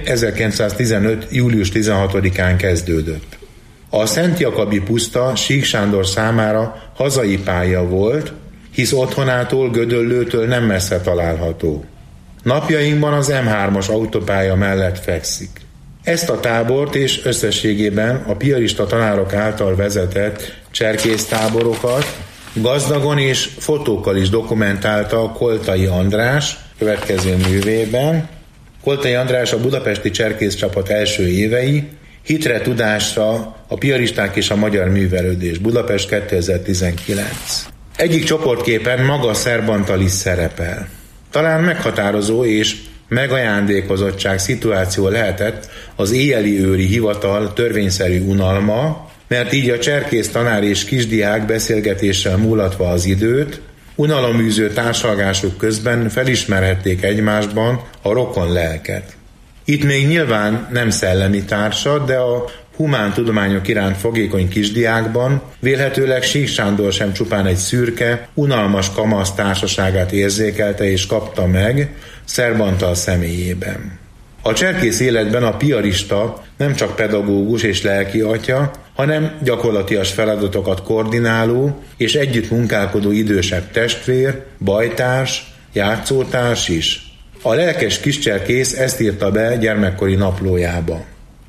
1915. július 16-án kezdődött. A Szent Jakabi puszta Sík Sándor számára hazai pálya volt, hisz otthonától, Gödöllőtől nem messze található. Napjainkban az M3-as autópálya mellett fekszik. Ezt a tábort és összességében a piarista tanárok által vezetett cserkésztáborokat gazdagon és fotókkal is dokumentálta Koltai András következő művében. Koltai András a budapesti cserkészcsapat első évei, hitre tudásra a piaristák és a magyar művelődés, Budapest 2019. Egyik csoportképen maga Szerb Antal is szerepel. Talán meghatározó és megajándékozottság szituáció lehetett az éjjeli őri hivatal törvényszerű unalma, mert így a cserkész tanár és kisdiák beszélgetéssel múlatva az időt, unaloműző társalgásuk közben felismerhették egymásban a rokon lelket. Itt még nyilván nem szellemi társad, de a humán tudományok iránt fogékony kisdiákban vélhetőleg Sík Sándor sem csupán egy szürke, unalmas kamasz társaságát érzékelte és kapta meg Szerb Antal személyében. A cserkész életben a piarista nem csak pedagógus és lelki atya, hanem gyakorlatias feladatokat koordináló és együtt munkálkodó idősebb testvér, bajtárs, játszótárs is. A lelkes kiscserkész ezt írta be gyermekkori naplójába.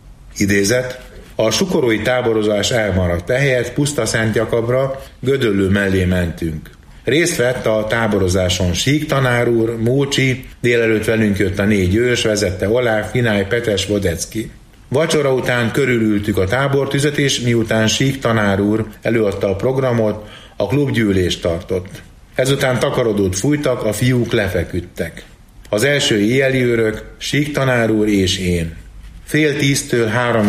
Idézet: a sukorói táborozás elmaradt, ehelyett Pusztaszentjakabra, Gödöllő mellé mentünk. Részt vett a táborozáson Sík tanár úr, Mócsi, délelőtt velünk jött a 4 ős, vezette Oláv, Finály, Petes, Vodecki. Vacsora után körülültük a tábortüzet, és miután Sík tanár úr előadta a programot, a klub gyűlést tartott. Ezután takarodót fújtak, a fiúk lefeküdtek. Az első éjjeli őrök Sík tanár úr és én. 9:30-től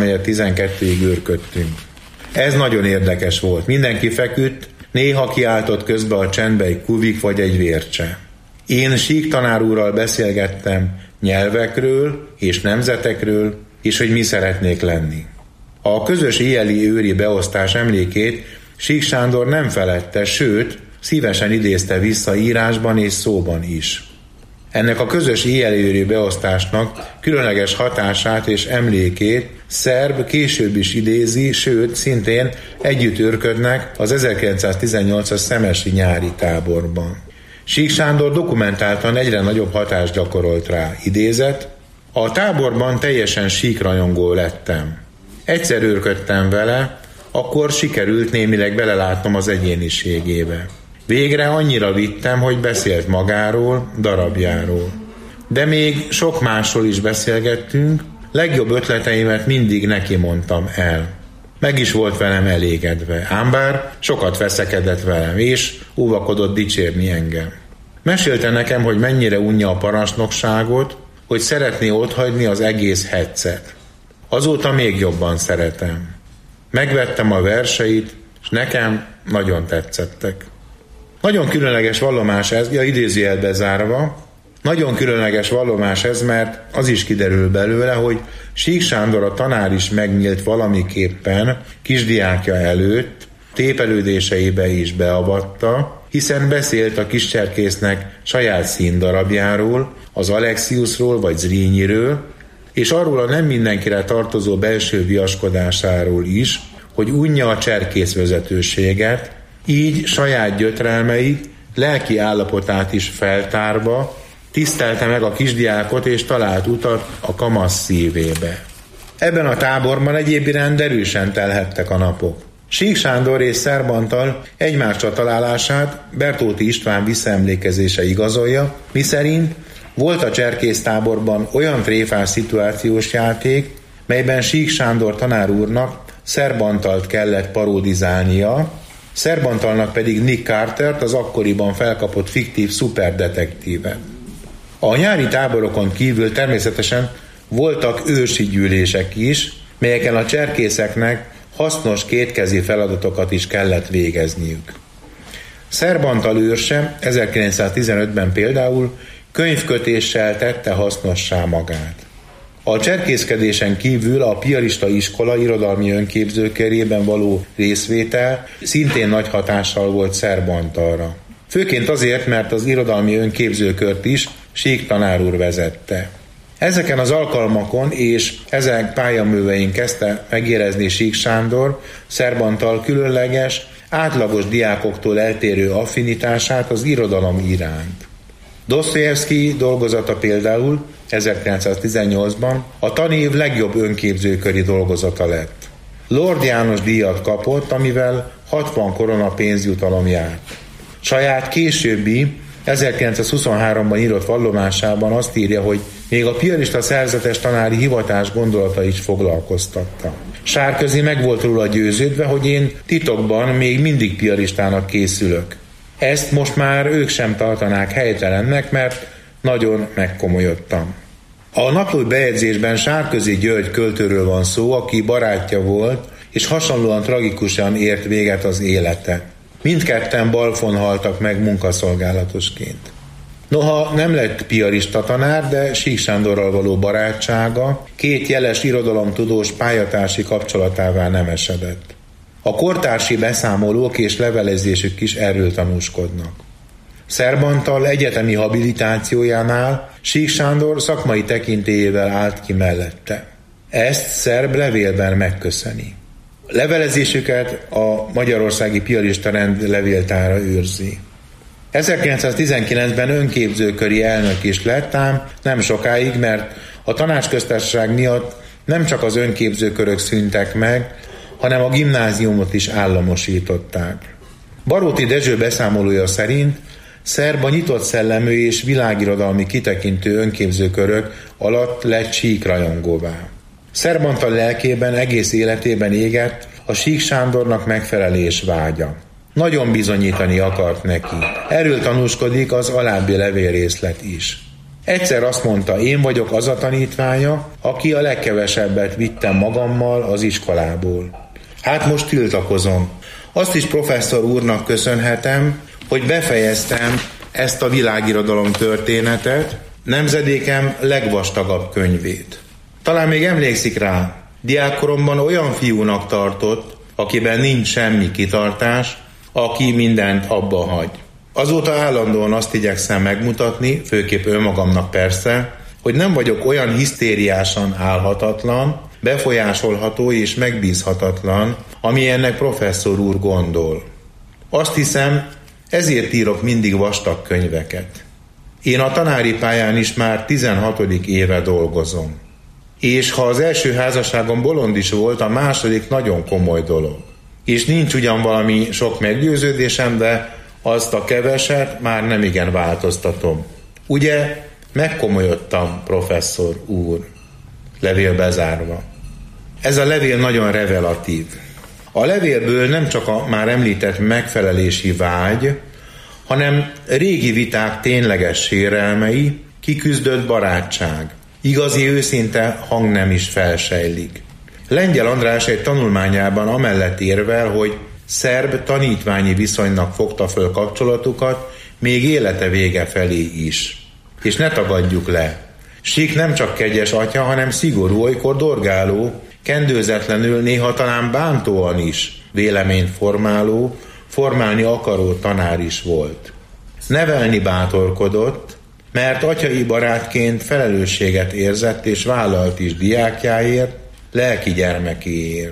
3:12-ig őrködtünk. Ez nagyon érdekes volt. Mindenki feküdt, néha kiáltott közbe a csendbe egy kuvik vagy egy vércse. Én Sík tanár úrral beszélgettem nyelvekről és nemzetekről, és hogy mi szeretnék lenni. A közös éjjeli őri beosztás emlékét Sík Sándor nem felette, sőt, szívesen idézte vissza írásban és szóban is. Ennek a közös éjjeli őri beosztásnak különleges hatását és emlékét Szerb később is idézi, sőt, szintén együtt őrködnek az 1918-as szemesi nyári táborban. Sík Sándor dokumentáltan egyre nagyobb hatást gyakorolt rá. Idézet: a táborban teljesen síkrajongó lettem. Egyszer őrködtem vele, akkor sikerült némileg belelátnom az egyéniségébe. Végre annyira vittem, hogy beszélt magáról, darabjáról. De még sok másról is beszélgettünk, legjobb ötleteimet mindig neki mondtam el. Meg is volt velem elégedve, ám bár sokat veszekedett velem, és óvakodott dicsérni engem. Mesélte nekem, hogy mennyire unja a parancsnokságot, hogy szeretné otthagyni az egész hetszet. Azóta még jobban szeretem. Megvettem a verseit, és nekem nagyon tetszettek. Nagyon különleges vallomás ez, idézőjelbe zárva, nagyon különleges vallomás ez, mert az is kiderül belőle, hogy Sík Sándor a tanár is megnyílt valamiképpen kisdiákja előtt, tépelődéseibe is beavatta, hiszen beszélt a kiscserkésznek saját színdarabjáról, az Alexiusról vagy Zrínyiről, és arról a nem mindenkire tartozó belső viaskodásáról is, hogy unja a cserkészvezetőséget, így saját gyötrelmeit, lelki állapotát is feltárva tisztelte meg a kisdiákot és talált utat a kamasz szívébe. Ebben a táborban egyéb iránt erősen telhettek a napok. Sík Sándor és Szerb Antal egymásra találását Bertóti István visszaemlékezése igazolja, miszerint volt a cserkésztáborban olyan tréfás szituációs játék, melyben Sík Sándor tanár úrnak Szerb Antalt kellett paródizálnia, Szerb Antalnak pedig Nick Cartert, az akkoriban felkapott fiktív szuperdetektívet. A nyári táborokon kívül természetesen voltak ősi gyűlések is, melyeken a cserkészeknek hasznos kétkezi feladatokat is kellett végezniük. Szerb Antal őrse 1915-ben például könyvkötéssel tette hasznossá magát. A cserkészkedésen kívül a piarista iskola irodalmi önképzőkerében való részvétel szintén nagy hatással volt Szerb Antalra. Főként azért, mert az irodalmi önképzőkört is Sík tanár úr vezette. Ezeken az alkalmakon és ezek pályaművein kezdte megérezni Sík Sándor Szerb Antal különleges, átlagos diákoktól eltérő affinitását az irodalom iránt. Dostoyevsky dolgozata például 1918-ban a tanév legjobb önképzőköri dolgozata lett. Lord János díjat kapott, amivel 60 korona pénzjutalom járt. Saját későbbi 1923-ban írott vallomásában azt írja, hogy még a piarista szerzetes tanári hivatás gondolata is foglalkoztatta. Sárközi meg volt róla győződve, hogy én titokban még mindig piaristának készülök. Ezt most már ők sem tartanák helytelennek, mert nagyon megkomolyodtam. A naplói bejegyzésben Sárközi György költőről van szó, aki barátja volt, és hasonlóan tragikusan ért véget az élete. Mindketten Balfon haltak meg munkaszolgálatosként. Noha nem lett piarista tanár, de Sík Sándorral való barátsága két jeles irodalomtudós pályatársi kapcsolatává nem esedett. A kortársi beszámolók és levelezésük is erről tanúskodnak. Szerb Antal egyetemi habilitációjánál Sík Sándor szakmai tekintélyével állt ki mellette. Ezt Szerb levélben megköszöni. Levelezésüket a Magyarországi Piarista Rend levéltára őrzi. 1919-ben önképzőköri elnök is lett, ám nem sokáig, mert a Tanácsköztársaság miatt nem csak az önképzőkörök szűntek meg, hanem a gimnáziumot is államosították. Baróti Dezső beszámolója szerint Szerb a nyitott szellemű és világirodalmi kitekintő önképzőkörök alatt lett síkrajongóvá. Szerb Antal lelkében egész életében égett a Sík Sándornak megfelelés vágya. Nagyon bizonyítani akart neki. Erről tanúskodik az alábbi levélrészlet is. Egyszer azt mondta, én vagyok az a tanítványa, aki a legkevesebbet vittem magammal az iskolából. Hát most tiltakozom. Azt is professzor úrnak köszönhetem, hogy befejeztem ezt a világirodalom történetet, nemzedékem legvastagabb könyvét. Talán még emlékszik rá, diákkoromban olyan fiúnak tartott, akiben nincs semmi kitartás, aki mindent abba hagy. Azóta állandóan azt igyekszem megmutatni, főképp önmagamnak persze, hogy nem vagyok olyan hisztériásan álhatatlan, befolyásolható és megbízhatatlan, amilyennek professzor úr gondol. Azt hiszem, ezért írok mindig vastag könyveket. Én a tanári pályán is már 16. éve dolgozom. És ha az első házasságom bolond is volt, a második nagyon komoly dolog. És nincs ugyan valami sok meggyőződésem, de azt a keveset már nem igen változtatom. Ugye, megkomolyodtam, professzor úr. Levél bezárva. Ez a levél nagyon revelatív. A levélből nem csak a már említett megfelelési vágy, hanem régi viták tényleges sérelmei, kiküzdött barátság, igazi őszinte hangnem is felsejlik. Lengyel András egy tanulmányában amellett érvel, hogy szerb tanítványi viszonynak fogta föl kapcsolatukat még élete vége felé is. És ne tagadjuk le, Sík nem csak kegyes atya, hanem szigorú, olykor dorgáló, kendőzetlenül, néha talán bántóan is véleményt formálni akaró tanár is volt. Nevelni bátorkodott, mert atyai barátként felelősséget érzett és vállalt is diákjáért, lelki gyermekéért.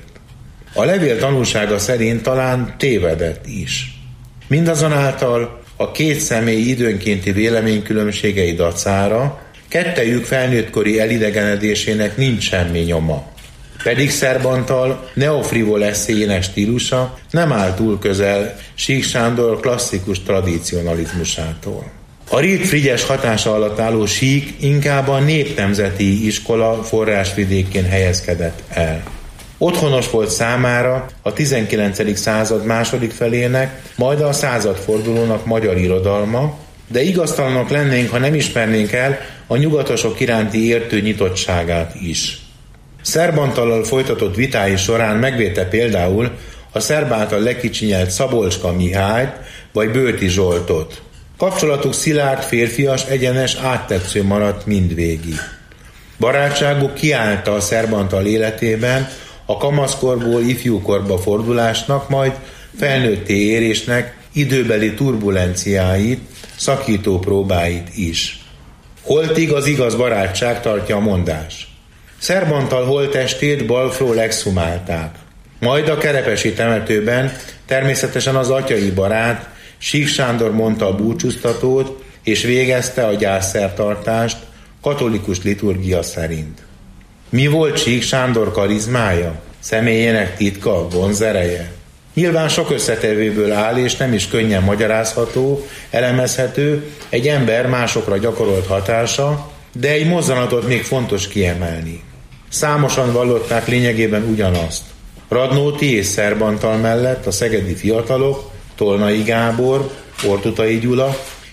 A levél tanúsága szerint talán tévedett is. Mindazonáltal a két személy időnkénti véleménykülönbségei dacára kettejük felnőttkori elidegenedésének nincs semmi nyoma. Pedig Szerb Antal neofrivol eszéjének stílusa nem áll túl közel Sík Sándor klasszikus tradicionalizmusától. A Ried Frigyes hatása alatt álló Sík inkább a népnemzeti iskola forrásvidékén helyezkedett el. Otthonos volt számára a 19. század második felének, majd a századfordulónak magyar irodalma, de igaztalanok lennénk, ha nem ismernénk el a nyugatosok iránti értő nyitottságát is. Szerb Antallal folytatott vitái során megvédte például a szerb által lekicsinyelt Szabolcska Mihályt vagy Bőti Zsoltot. Kapcsolatuk szilárd, férfias, egyenes, áttetsző maradt mindvégig. Barátságuk kiállta a Szerb Antal életében a kamaszkorból ifjúkorba fordulásnak, majd felnőtté érésnek időbeli turbulenciáit, szakító próbáit is. Holtig az igaz barátság, tartja a mondás. Szerb Antal holttestét Balfról exhumálták. Majd a kerepesi temetőben természetesen az atyai barát, Sík Sándor mondta a búcsúztatót, és végezte a gyászszertartást katolikus liturgia szerint. Mi volt Sík Sándor karizmája? Személyének titka, vonzereje? Nyilván sok összetevőből áll, és nem is könnyen magyarázható, elemezhető egy ember másokra gyakorolt hatása, de egy mozzanatot még fontos kiemelni. Számosan vallották lényegében ugyanazt. Radnóti és Szerb Antal mellett a szegedi fiatalok, Tolnai Gábor, Ortutai Gyula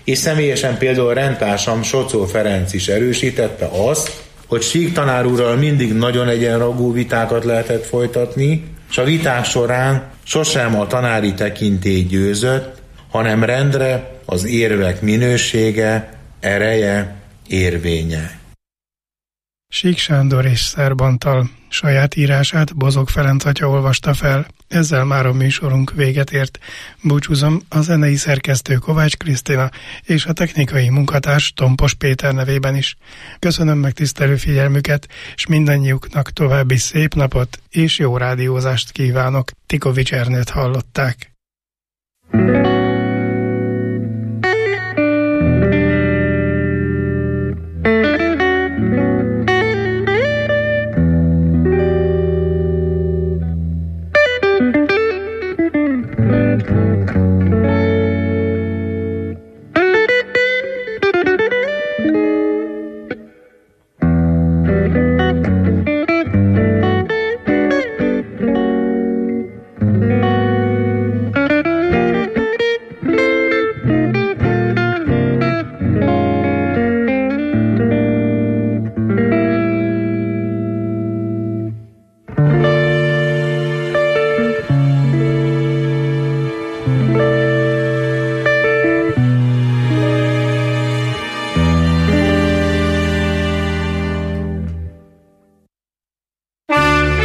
és személyesen például rendtársam Socó Ferenc is erősítette azt, hogy Sík tanár úrral mindig nagyon egyenrangú vitákat lehetett folytatni, és a viták során sosem a tanári tekintély győzött, hanem rendre az érvek minősége, ereje, érvénye. Sík Sándor és Szerb Antal saját írását Bozog Ferenc atya olvasta fel. Ezzel már a műsorunk véget ért. Búcsúzom a zenei szerkesztő Kovács Krisztina és a technikai munkatárs Tompos Péter nevében is. Köszönöm megtisztelő figyelmüket, és mindannyiuknak további szép napot és jó rádiózást kívánok. Tikovics Ernőt hallották.